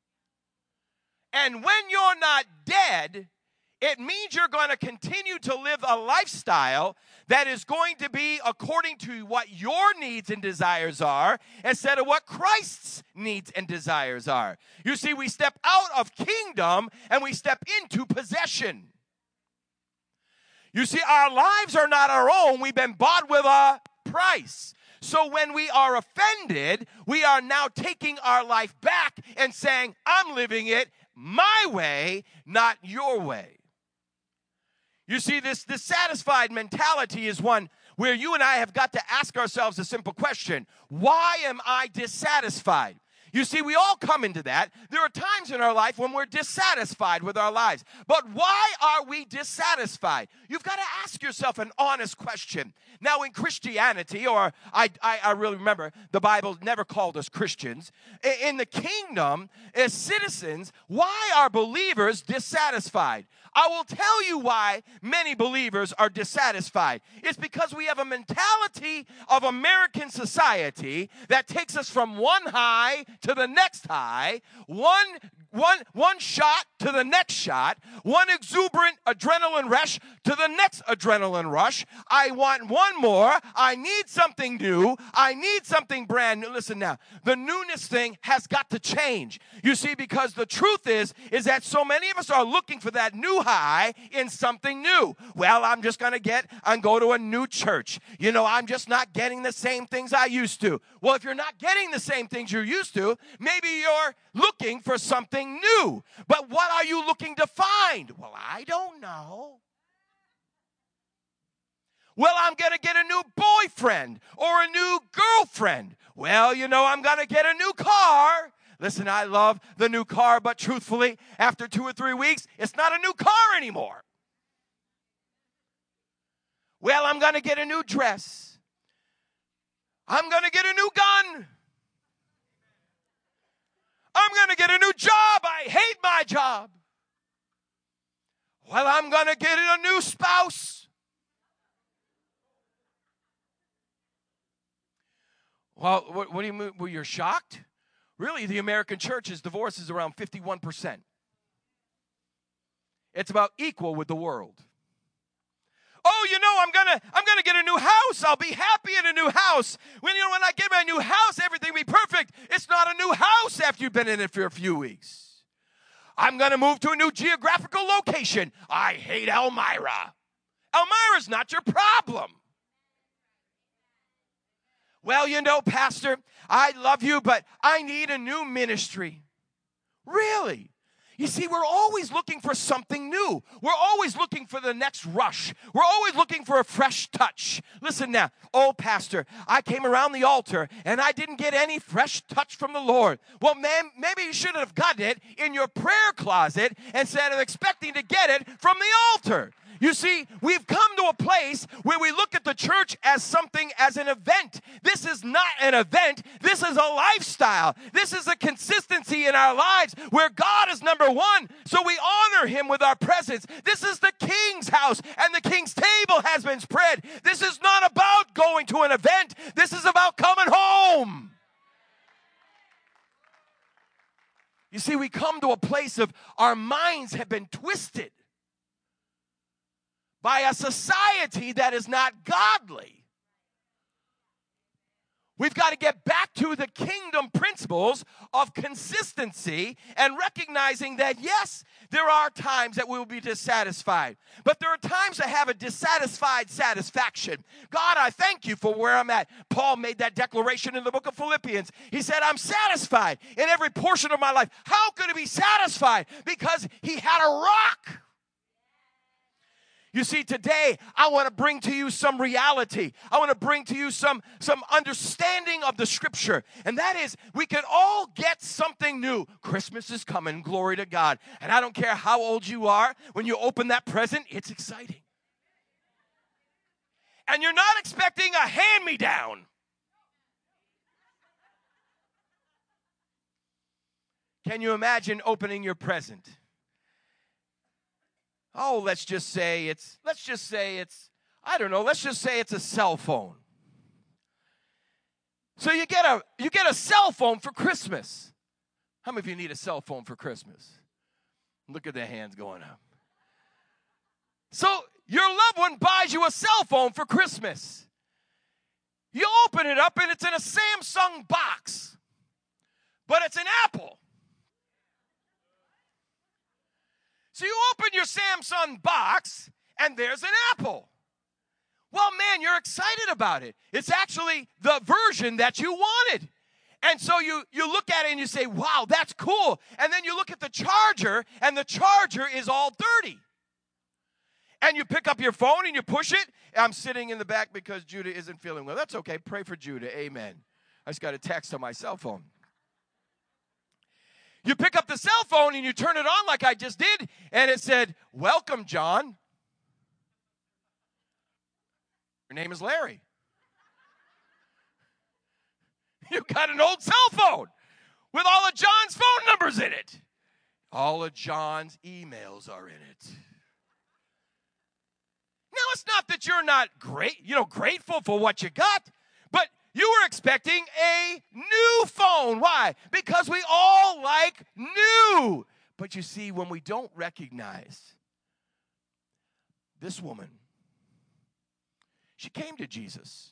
And when you're not dead, it means you're going to continue to live a lifestyle that is going to be according to what your needs and desires are instead of what Christ's needs and desires are. You see, we step out of kingdom and we step into possession. You see, our lives are not our own. We've been bought with a price. So when we are offended, we are now taking our life back and saying, I'm living it my way, not your way. You see, this dissatisfied mentality is one where you and I have got to ask ourselves a simple question. Why am I dissatisfied? You see, we all come into that. There are times in our life when we're dissatisfied with our lives. But why are we dissatisfied? You've got to ask yourself an honest question. Now, in Christianity, or I really remember, the Bible never called us Christians. In the kingdom, as citizens, why are believers dissatisfied? I will tell you why many believers are dissatisfied. It's because we have a mentality of American society that takes us from one high to the next high, one shot to the next shot, one exuberant adrenaline rush to the next adrenaline rush. I want one more. I need something new. I need something brand new. Listen now, the newness thing has got to change. You see, because the truth is that so many of us are looking for that new high in something new. Well, I'm just going to go to a new church. I'm just not getting the same things I used to. Well, if you're not getting the same things you're used to, maybe you're looking for something new. But what are you looking to find? Well, I don't know. Well, I'm going to get a new boyfriend or a new girlfriend. Well, I'm going to get a new car. Listen, I love the new car, but truthfully, after 2 or 3 weeks, it's not a new car anymore. Well, I'm going to get a new dress. I'm going to get a new gun. I'm going to get a new job. I hate my job. Well, I'm going to get a new spouse. Well, what do you mean? Well, you're shocked? Really, the American church's divorce is around 51%. It's about equal with the world. Oh, I'm gonna get a new house. I'll be happy in a new house. When I get my new house, everything will be perfect. It's not a new house after you've been in it for a few weeks. I'm gonna move to a new geographical location. I hate Elmira. Elmira's not your problem. Well, Pastor, I love you, but I need a new ministry. Really? You see, we're always looking for something new. We're always looking for the next rush. We're always looking for a fresh touch. Listen now. Oh, Pastor, I came around the altar and I didn't get any fresh touch from the Lord. Well, man, maybe you should have gotten it in your prayer closet instead of expecting to get it from the altar. You see, we've come to a place where we look at the church as something, as an event. This is not an event. This is a lifestyle. This is a consistency in our lives where God is number one, so we honor him with our presence. This is the king's house, and the king's table has been spread. This is not about going to an event. This is about coming home. You see, we come to a place of our minds have been twisted by a society that is not godly. We've got to get back to the kingdom principles of consistency and recognizing that, yes, there are times that we will be dissatisfied, but there are times that have a dissatisfied satisfaction. God, I thank you for where I'm at. Paul made that declaration in the book of Philippians. He said, I'm satisfied in every portion of my life. How could he be satisfied? Because he had a rock. You see, today, I want to bring to you some reality. I want to bring to you some understanding of the Scripture. And that is, we can all get something new. Christmas is coming, glory to God. And I don't care how old you are, when you open that present, it's exciting. And you're not expecting a hand-me-down. Can you imagine opening your present? Oh, let's just say it's a cell phone. So you get a cell phone for Christmas. How many of you need a cell phone for Christmas? Look at their hands going up. So your loved one buys you a cell phone for Christmas. You open it up and it's in a Samsung box, but it's an Apple. So you open your Samsung box, and there's an Apple. Well, man, you're excited about it. It's actually the version that you wanted. And so you look at it and you say, wow, that's cool. And then you look at the charger, and the charger is all dirty. And you pick up your phone and you push it. I'm sitting in the back because Judah isn't feeling well. That's okay. Pray for Judah. Amen. I just got a text on my cell phone. You pick up the cell phone and you turn it on like I just did, and it said, welcome, John. Your name is Larry. You got an old cell phone with all of John's phone numbers in it. All of John's emails are in it. Now, it's not that you're not grateful for what you got, but you were expecting a new phone. Why? Because we all like new. But you see, when we don't recognize this woman, she came to Jesus.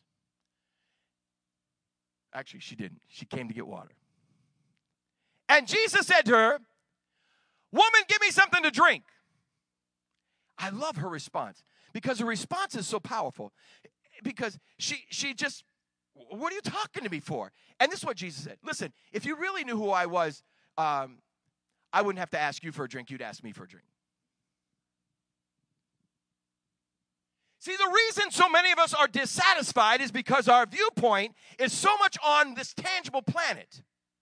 Actually, she didn't. She came to get water. And Jesus said to her, woman, give me something to drink. I love her response because her response is so powerful. Because she just, what are you talking to me for? And this is what Jesus said. Listen, if you really knew who I was, I wouldn't have to ask you for a drink. You'd ask me for a drink. See, the reason so many of us are dissatisfied is because our viewpoint is so much on this tangible planet.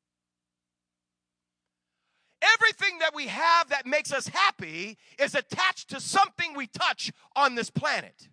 Everything that we have that makes us happy is attached to something we touch on this planet.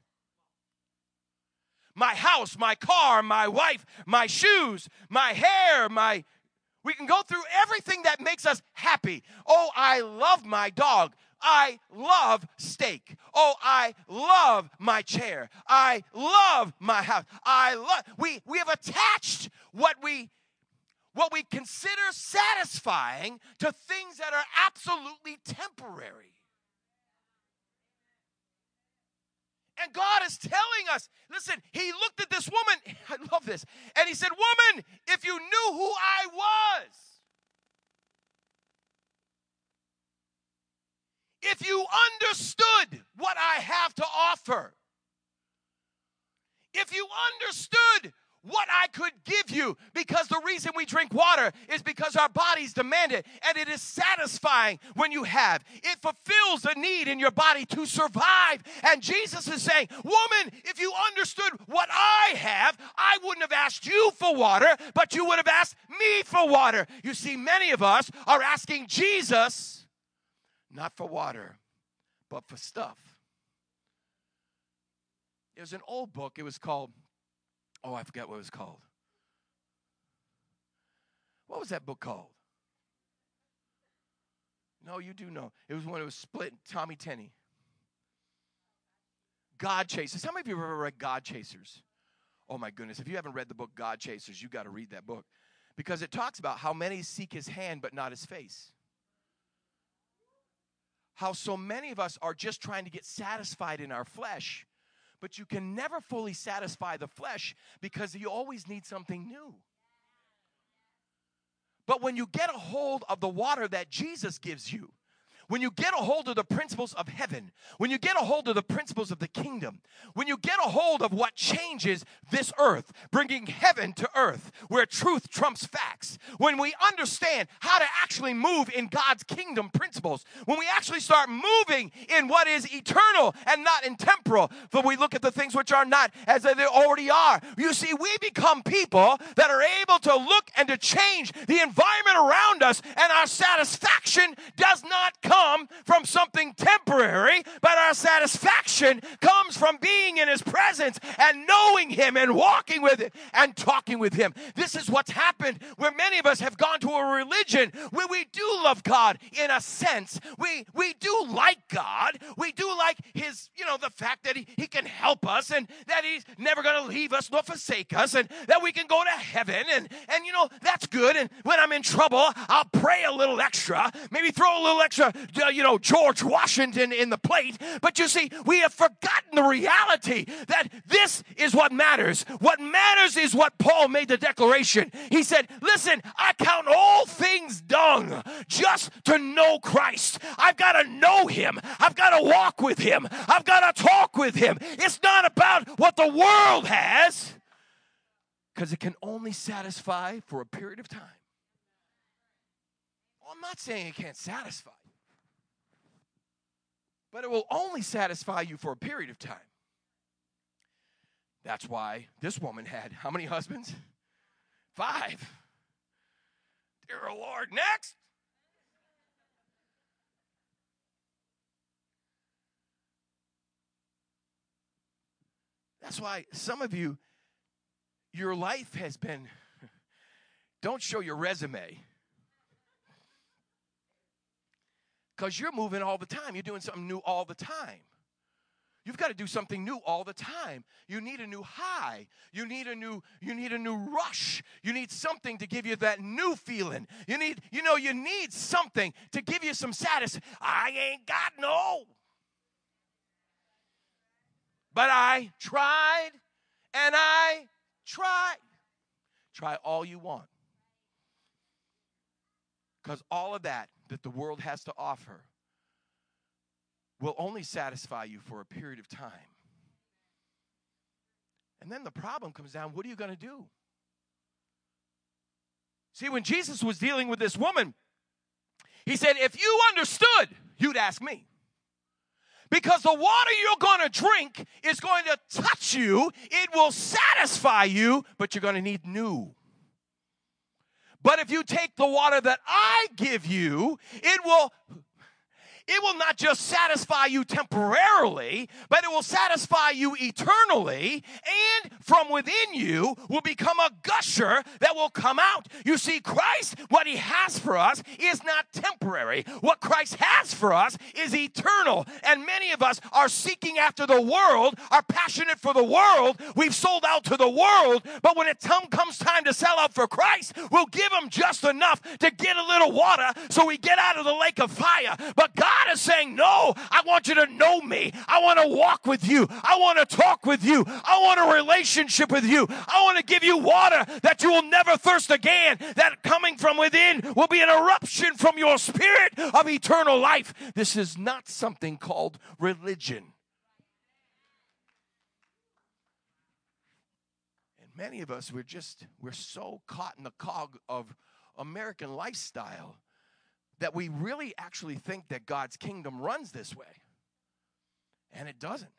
My house, my car, my wife, my shoes, my hair, we can go through everything that makes us happy. Oh, I love my dog. I love steak. Oh, I love my chair. I love my house. We have attached what we consider satisfying to things that are absolutely temporary. And God is telling us, listen, he looked at this woman, I love this, and he said, woman, if you knew who I was, if you understood what I have to offer, if you understood what I could give you, because the reason we drink water is because our bodies demand it, and it is satisfying when you have. It fulfills a need in your body to survive. And Jesus is saying, woman, if you understood what I have, I wouldn't have asked you for water, but you would have asked me for water. You see, many of us are asking Jesus not for water, but for stuff. It was an old book. It was called, oh, I forget what it was called. What was that book called? No, you do know. It was when it was split, Tommy Tenney. God Chasers. How many of you have ever read God Chasers? Oh, my goodness. If you haven't read the book God Chasers, you got to read that book. Because it talks about how many seek his hand but not his face. How so many of us are just trying to get satisfied in our flesh, but you can never fully satisfy the flesh because you always need something new. But when you get a hold of the water that Jesus gives you, when you get a hold of the principles of heaven, when you get a hold of the principles of the kingdom, when you get a hold of what changes this earth, bringing heaven to earth, where truth trumps facts, when we understand how to actually move in God's kingdom principles, when we actually start moving in what is eternal and not in temporal, for we look at the things which are not as they already are. You see, we become people that are able to look and to change the environment around us, and our satisfaction does not come from something temporary, but our satisfaction comes from being in his presence and knowing him and walking with him and talking with him. This is what's happened where many of us have gone to a religion where we do love God in a sense. We do like God. We do like his, the fact that he can help us and that he's never going to leave us nor forsake us and that we can go to heaven and that's good. And when I'm in trouble, I'll pray a little extra, maybe throw a little extra George Washington in the plate. But you see, we have forgotten the reality that this is what matters. What matters is what Paul made the declaration. He said, listen, I count all things dung just to know Christ. I've got to know him. I've got to walk with him. I've got to talk with him. It's not about what the world has, because it can only satisfy for a period of time. Well, I'm not saying it can't satisfy, but it will only satisfy you for a period of time. That's why this woman had how many husbands? 5. Dear Lord, next. That's why some of you, your life has been, don't show your resume. Because you're moving all the time. You're doing something new all the time. You've got to do something new all the time. You need a new high. You need a new rush. You need something to give you that new feeling. You need something to give you some satisfaction. I ain't got no. But I tried and I tried. Try all you want. Because all of that the world has to offer will only satisfy you for a period of time. And then the problem comes down, what are you going to do? See, when Jesus was dealing with this woman, he said, if you understood, you'd ask me. Because the water you're going to drink is going to touch you. It will satisfy you, but you're going to need new. But if you take the water that I give you, it will not just satisfy you temporarily, but it will satisfy you eternally, and from within you will become a gusher that will come out. You see, Christ, what he has for us is not temporary. What Christ has for us is eternal, and many of us are seeking after the world, are passionate for the world. We've sold out to the world, but when it comes time to sell out for Christ, we'll give him just enough to get a little water so we get out of the lake of fire. But God is saying, no, I want you to know me. I want to walk with you. I want to talk with you. I want a relationship with you. I want to give you water that you will never thirst again, that coming from within will be an eruption from your spirit of eternal life. This is not something called religion. And many of us, we're so caught in the cog of American lifestyle that we really actually think that God's kingdom runs this way. And it doesn't.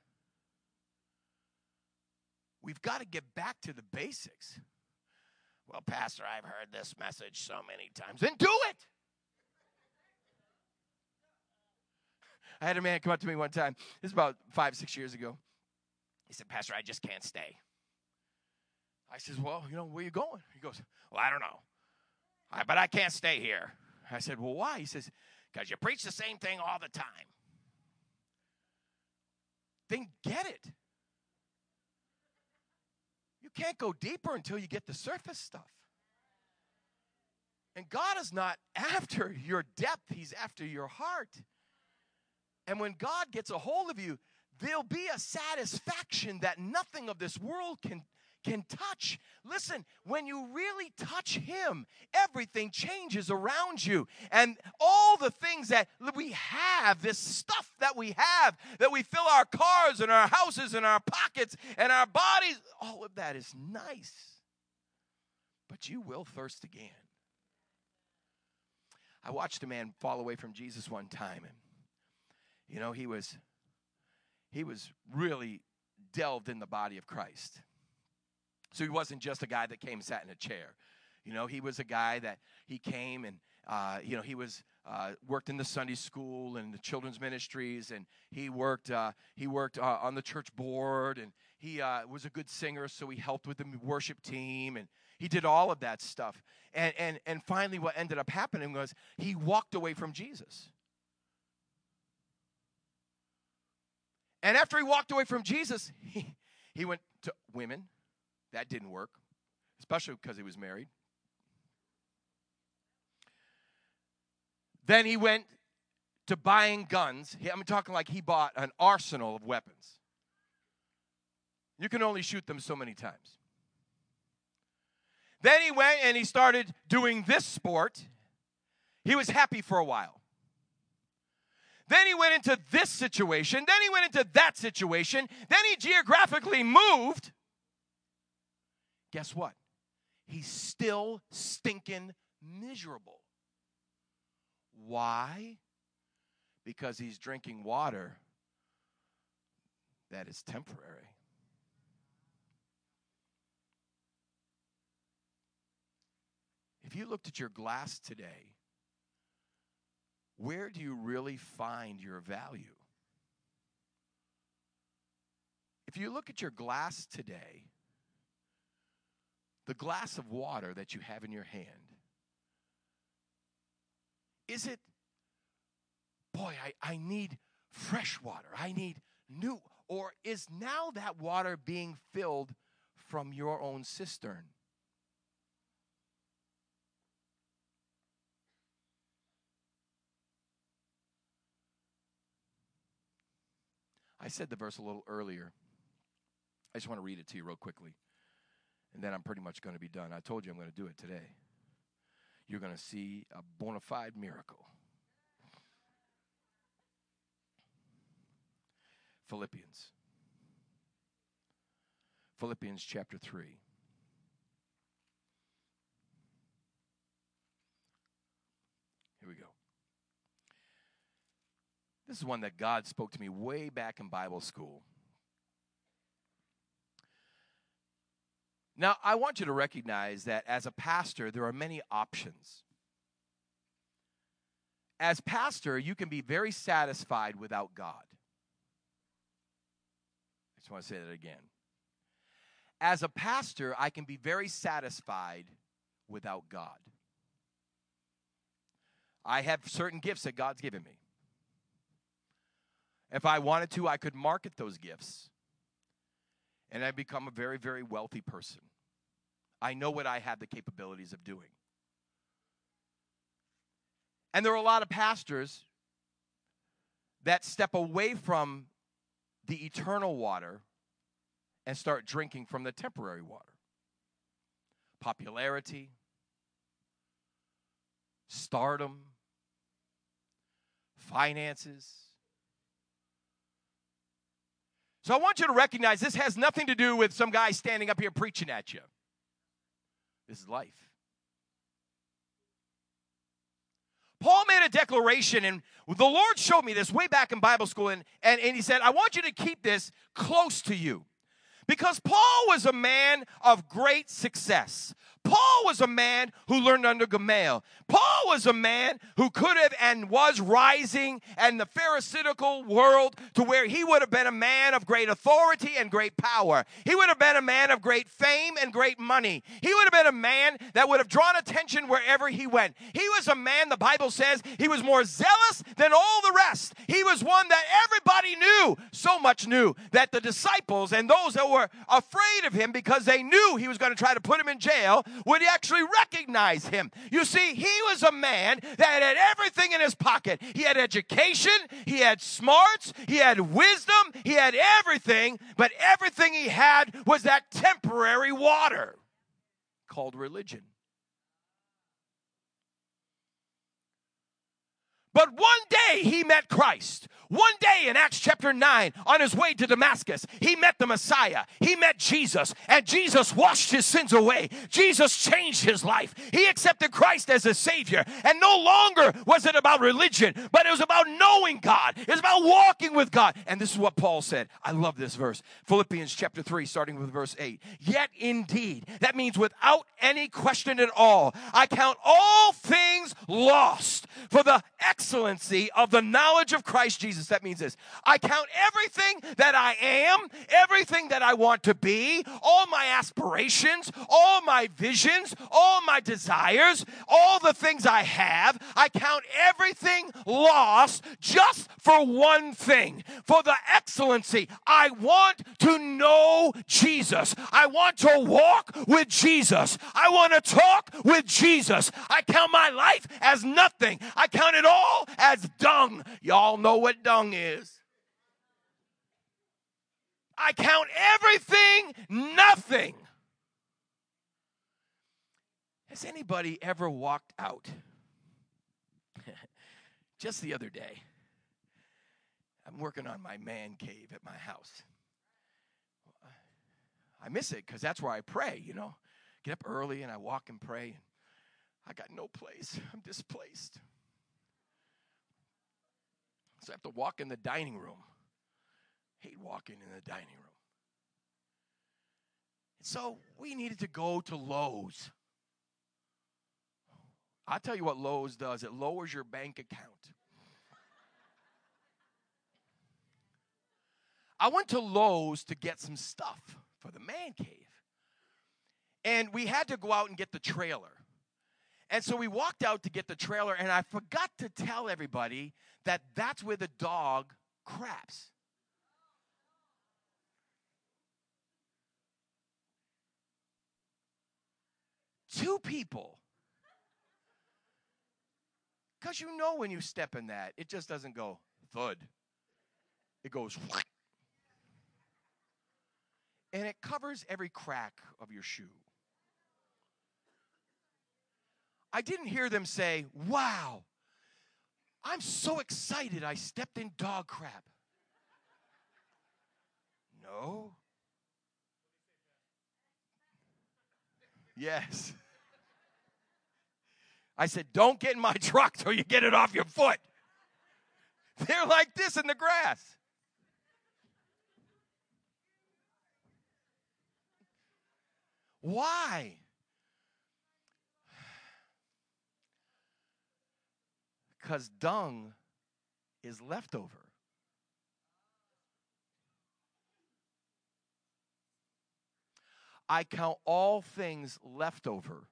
We've got to get back to the basics. Well, Pastor, I've heard this message so many times. Then do it. I had a man come up to me one time. This is about 5-6 years ago. He said, Pastor, I just can't stay. I says, well, where you going? He goes, well, I don't know. But I can't stay here. I said, well, why? He says, because you preach the same thing all the time. Then get it. You can't go deeper until you get the surface stuff. And God is not after your depth. He's after your heart. And when God gets a hold of you, there'll be a satisfaction that nothing of this world can touch. Listen, when you really touch Him, everything changes around you. And all the things that we have, this stuff that we have, that we fill our cars and our houses and our pockets and our bodies, all of that is nice. But you will thirst again. I watched a man fall away from Jesus one time, and he was really delved in the body of Christ. So he wasn't just a guy that came and sat in a chair. He was a guy that he came and, he was worked in the Sunday school and the children's ministries, and he worked on the church board, and he was a good singer, so he helped with the worship team, and he did all of that stuff. And finally what ended up happening was he walked away from Jesus. And after he walked away from Jesus, he went to women. That didn't work, especially because he was married. Then he went to buying guns. I'm talking like he bought an arsenal of weapons. You can only shoot them so many times. Then he went and he started doing this sport. He was happy for a while. Then he went into this situation. Then he went into that situation. Then he geographically moved. Guess what? He's still stinking miserable. Why? Because he's drinking water that is temporary. If you looked at your glass today, where do you really find your value? If you look at your glass today, the glass of water that you have in your hand, is it, boy, I need fresh water, I need new, or is now that water being filled from your own cistern? I said the verse a little earlier. I just want to read it to you real quickly. And then I'm pretty much going to be done. I told you I'm going to do it today. You're going to see a bona fide miracle. Philippians chapter 3. Here we go. This is one that God spoke to me way back in Bible school. Now, I want you to recognize that as a pastor, there are many options. As pastor, you can be very satisfied without God. I just want to say that again. As a pastor, I can be very satisfied without God. I have certain gifts that God's given me. If I wanted to, I could market those gifts, and I'd become a very, very wealthy person. I know what I have the capabilities of doing. And there are a lot of pastors that step away from the eternal water and start drinking from the temporary water. Popularity, stardom, finances. So I want you to recognize this has nothing to do with some guy standing up here preaching at you. This is life. Paul made a declaration, and the Lord showed me this way back in Bible school, and he said, I want you to keep this close to you. Because Paul was a man of great success. Paul was a man who learned under Gamaliel. Paul was a man who could have and was rising in the Pharisaical world to where he would have been a man of great authority and great power. He would have been a man of great fame and great money. He would have been a man that would have drawn attention wherever he went. He was a man, the Bible says, he was more zealous than all the rest. He was one that everybody knew, so much knew that the disciples and those that were afraid of him because they knew he was going to try to put him in jail would actually recognize him. You see, he was a man that had everything in his pocket. He had education, he had smarts, he had wisdom, he had everything, but everything he had was that temporary water called religion. But one day he met Christ. One day in Acts chapter 9, on his way to Damascus, he met the Messiah. He met Jesus, and Jesus washed his sins away. Jesus changed his life. He accepted Christ as a Savior, and no longer was it about religion, but it was about knowing God. It was about walking with God. And this is what Paul said. I love this verse. Philippians chapter 3, starting with verse 8. Yet indeed, that means without any question at all, I count all things lost for the excellency of the knowledge of Christ Jesus. That means this. I count everything that I am, everything that I want to be, all my aspirations, all my visions, all my desires, all the things I have. I count everything lost just for one thing, for the excellency. I want to know Jesus. I want to walk with Jesus. I want to talk with Jesus. I count my life as nothing. I count it all as dung. Y'all know what dung is. I count everything nothing. Has anybody ever walked out? Just the other day, I'm working on my man cave at my house. I miss it because that's where I pray, you know. Get up early and I walk and pray. I got no place. I'm displaced. So I have to walk in the dining room. Hate walking in the dining room. So we needed to go to Lowe's. I'll tell you what Lowe's does. It lowers your bank account. I went to Lowe's to get some stuff for the man cave. And we had to go out and get the trailer. And so we walked out to get the trailer, and I forgot to tell everybody that that's where the dog craps. Two people. Because you know when you step in that, it just doesn't go thud. It goes whack. And it covers every crack of your shoe. I didn't hear them say, wow, I'm so excited I stepped in dog crap. No. Yes. I said, don't get in my truck till you get it off your foot. They're like this in the grass. Why? Because dung is leftover. I count all things leftover.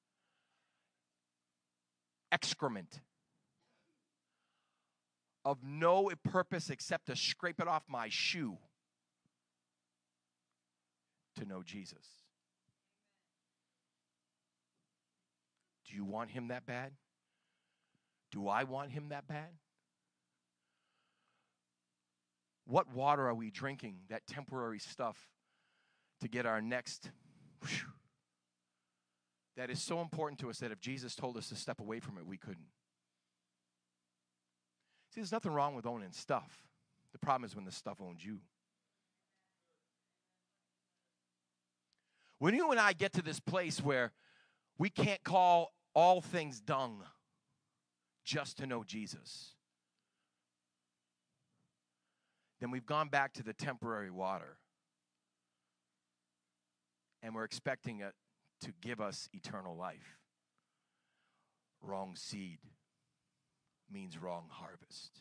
Excrement. Of no purpose except to scrape it off my shoe to know Jesus. Do you want him that bad? Do I want him that bad? What water are we drinking, that temporary stuff, to get our next whew, that is so important to us that if Jesus told us to step away from it, we couldn't? See, there's nothing wrong with owning stuff. The problem is when the stuff owns you. When you and I get to this place where we can't call all things dung just to know Jesus, then we've gone back to the temporary water. And we're expecting it to give us eternal life. Wrong seed means wrong harvest.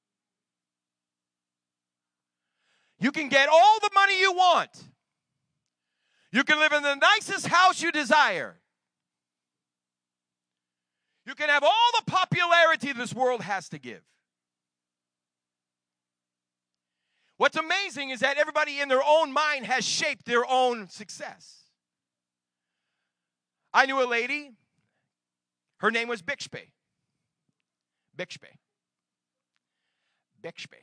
You can get all the money you want. You can live in the nicest house you desire. You can have all the popularity this world has to give. What's amazing is that everybody in their own mind has shaped their own success. I knew a lady, her name was Bixby. Bixby. Bixby.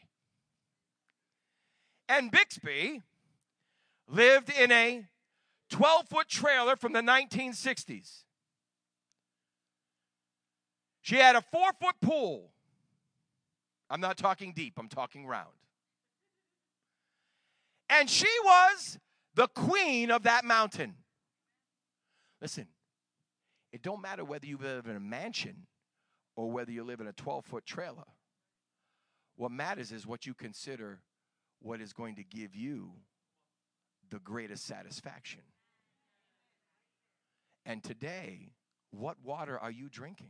And Bixby lived in a 12-foot trailer from the 1960s. She had a 4-foot pool. I'm not talking deep, I'm talking round. And she was the queen of that mountain. Listen, it don't matter whether you live in a mansion or whether you live in a 12-foot trailer. What matters is what you consider what is going to give you the greatest satisfaction. And today, what water are you drinking?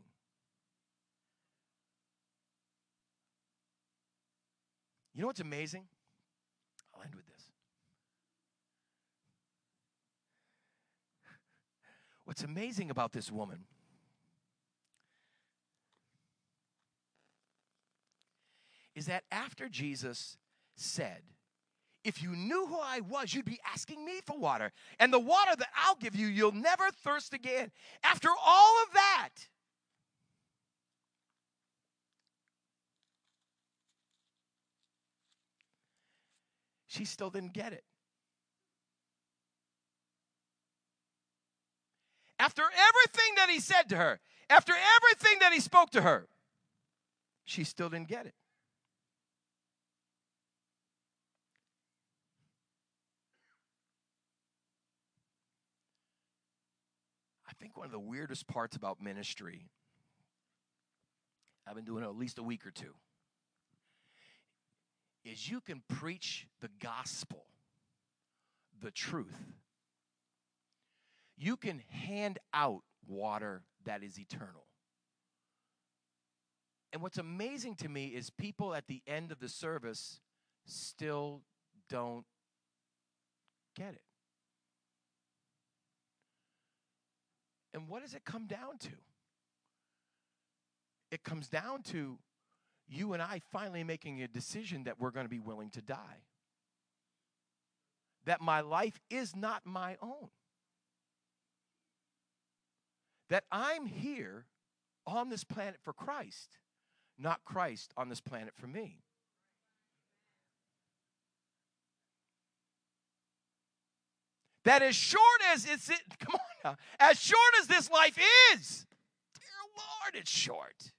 You know what's amazing? I'll end with this. What's amazing about this woman is that after Jesus said, if you knew who I was, you'd be asking me for water. And the water that I'll give you, you'll never thirst again. After all of that, she still didn't get it. After everything that he said to her, after everything that he spoke to her, she still didn't get it. I think one of the weirdest parts about ministry, I've been doing it at least a week or two, is you can preach the gospel, the truth. You can hand out water that is eternal. And what's amazing to me is people at the end of the service still don't get it. And what does it come down to? It comes down to you and I finally making a decision that we're going to be willing to die. That my life is not my own. That I'm here on this planet for Christ, not Christ on this planet for me. That as short as come on now, as short as this life is, dear Lord, it's short.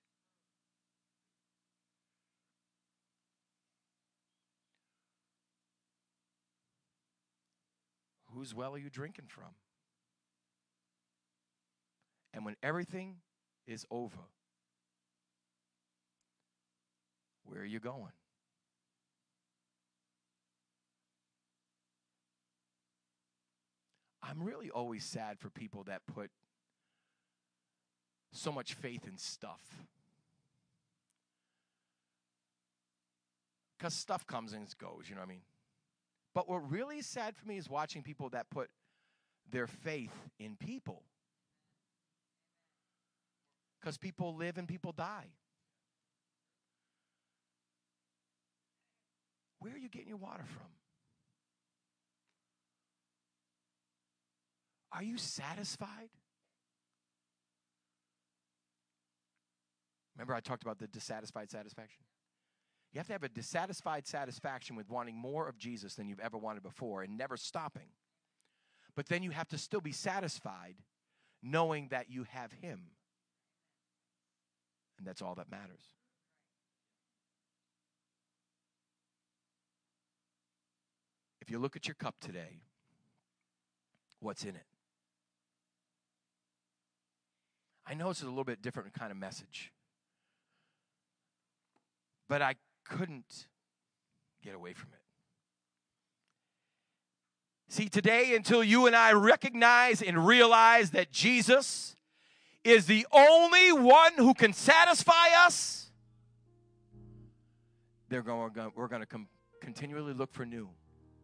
Whose well are you drinking from? And when everything is over, where are you going? I'm really always sad for people that put so much faith in stuff. Because stuff comes and goes, you know what I mean? But what really is sad for me is watching people that put their faith in people. Because people live and people die. Where are you getting your water from? Are you satisfied? Remember I talked about the dissatisfied satisfaction? You have to have a dissatisfied satisfaction with wanting more of Jesus than you've ever wanted before and never stopping. But then you have to still be satisfied knowing that you have him. And that's all that matters. If you look at your cup today, what's in it? I know it's a little bit different kind of message, but I couldn't get away from it. See, today, until you and I recognize and realize that Jesus is the only one who can satisfy us, we're going to continually look for new.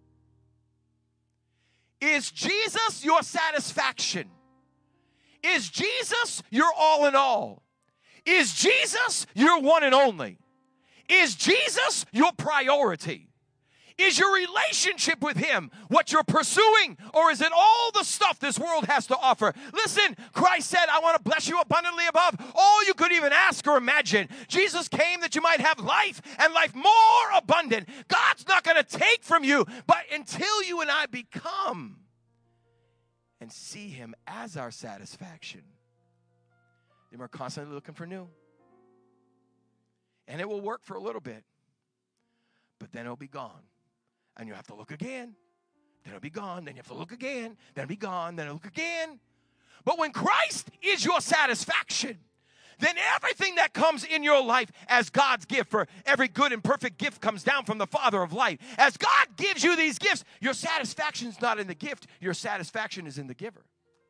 Is Jesus your satisfaction? Is Jesus your all in all? Is Jesus your one and only? Is Jesus your priority? Is your relationship with him what you're pursuing, or is it all the stuff this world has to offer? Listen, Christ said, I want to bless you abundantly above all you could even ask or imagine. Jesus came that you might have life and life more abundant. God's not going to take from you, but until you and I become and see him as our satisfaction, then we're constantly looking for new. And it will work for a little bit, but then it'll be gone. And you have to look again. Then it'll be gone. Then you have to look again. Then it'll be gone. Then it'll look again. But when Christ is your satisfaction, then everything that comes in your life as God's gift, for every good and perfect gift comes down from the Father of light. As God gives you these gifts, your satisfaction is not in the gift. Your satisfaction is in the giver.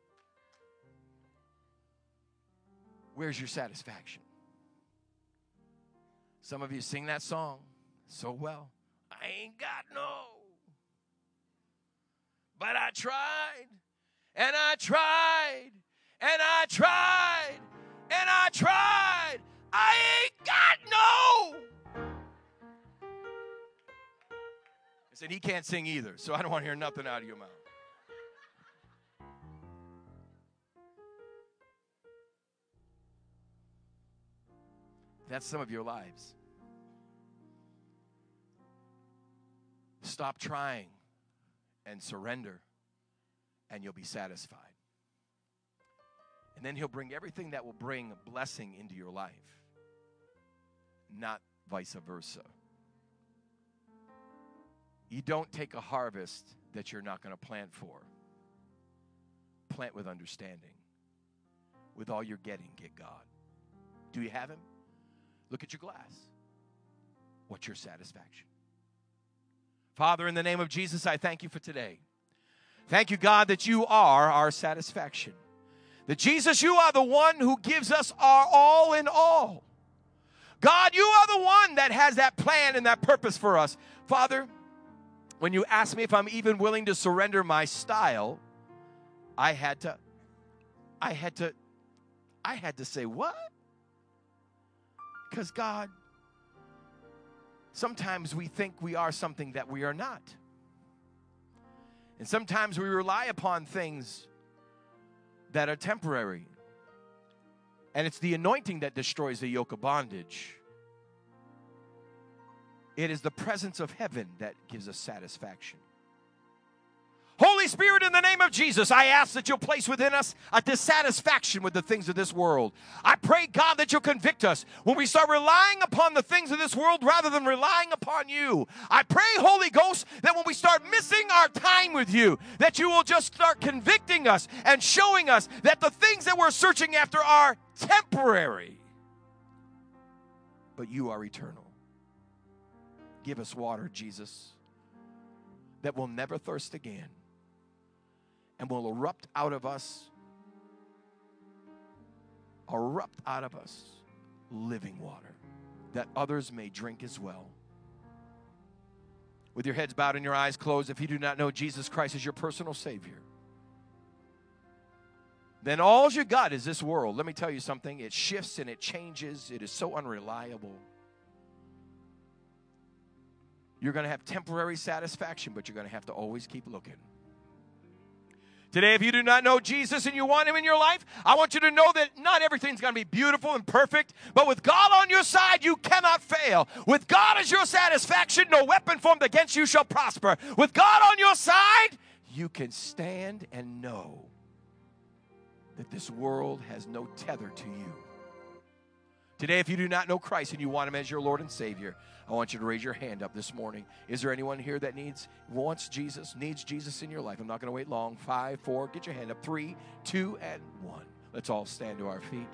Where's your satisfaction? Some of you sing that song so well. I ain't got no. But I tried, and I tried, and I tried, and I tried. I ain't got no. I said, he can't sing either, so I don't want to hear nothing out of your mouth. That's some of your lives. Stop trying and surrender, and you'll be satisfied. And then he'll bring everything that will bring blessing into your life, not vice versa. You don't take a harvest that you're not going to plant for. Plant with understanding. With all you're getting, get God. Do you have him? Look at your glass. What's your satisfaction? Father, in the name of Jesus, I thank you for today. Thank you, God, that you are our satisfaction. That, Jesus, you are the one who gives us our all in all. God, you are the one that has that plan and that purpose for us. Father, when you asked me if I'm even willing to surrender my style, I had to say, what? Because, God, sometimes we think we are something that we are not. And sometimes we rely upon things that are temporary. And it's the anointing that destroys the yoke of bondage. It is the presence of heaven that gives us satisfaction. Holy Spirit, in the name of Jesus, I ask that you'll place within us a dissatisfaction with the things of this world. I pray, God, that you'll convict us when we start relying upon the things of this world rather than relying upon you. I pray, Holy Ghost, that when we start missing our time with you, that you will just start convicting us and showing us that the things that we're searching after are temporary, but you are eternal. Give us water, Jesus, that will never thirst again, and will erupt out of us living water, that others may drink as well. With your heads bowed and your eyes closed, if you do not know Jesus Christ as your personal Savior, then all you got is this world. Let me tell you something. It shifts and it changes. It is so unreliable. You're going to have temporary satisfaction, but you're going to have to always keep looking. Today, if you do not know Jesus and you want him in your life, I want you to know that not everything's going to be beautiful and perfect, but with God on your side, you cannot fail. With God as your satisfaction, no weapon formed against you shall prosper. With God on your side, you can stand and know that this world has no tether to you. Today, if you do not know Christ and you want him as your Lord and Savior, I want you to raise your hand up this morning. Is there anyone here that needs Jesus in your life? I'm not going to wait long. 5, 4, get your hand up. 3, 2, and 1. Let's all stand to our feet.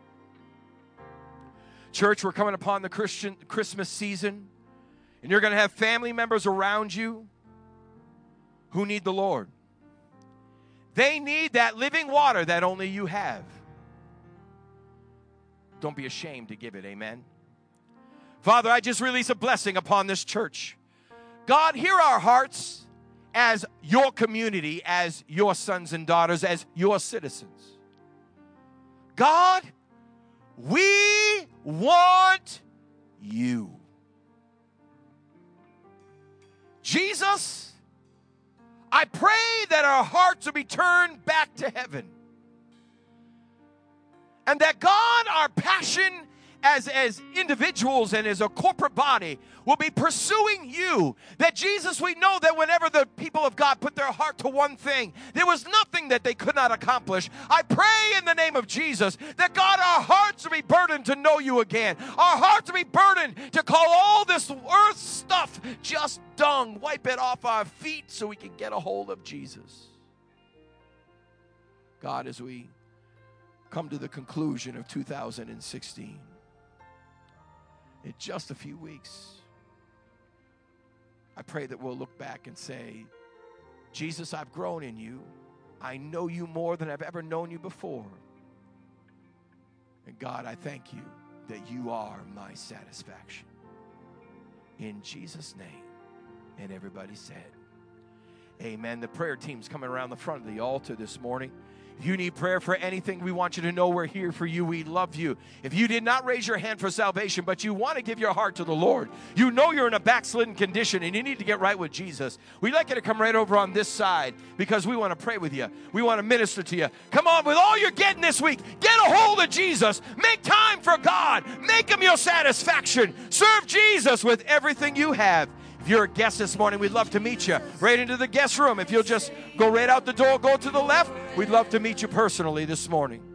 Church, we're coming upon the Christmas season, and you're going to have family members around you who need the Lord. They need that living water that only you have. Don't be ashamed to give it. Amen. Father, I just release a blessing upon this church. God, hear our hearts as your community, as your sons and daughters, as your citizens. God, we want you. Jesus, I pray that our hearts will be turned back to heaven. And that, God, our passion as individuals and as a corporate body will be pursuing you. That, Jesus, we know that whenever the people of God put their heart to one thing, there was nothing that they could not accomplish. I pray in the name of Jesus that, God, our hearts will be burdened to know you again. Our hearts will be burdened to call all this earth stuff just dung. Wipe it off our feet so we can get a hold of Jesus. God, as we come to the conclusion of 2016, in just a few weeks, I pray that we'll look back and say, Jesus, I've grown in you. I know you more than I've ever known you before. And God, I thank you that you are my satisfaction. In Jesus' name. And everybody said, amen. The prayer team's coming around the front of the altar this morning. If you need prayer for anything, we want you to know we're here for you. We love you. If you did not raise your hand for salvation, but you want to give your heart to the Lord, you know you're in a backslidden condition and you need to get right with Jesus, we'd like you to come right over on this side because we want to pray with you. We want to minister to you. Come on, with all you're getting this week, get a hold of Jesus. Make time for God. Make him your satisfaction. Serve Jesus with everything you have. If you're a guest this morning, we'd love to meet you right into the guest room. If you'll just go right out the door, go to the left, we'd love to meet you personally this morning.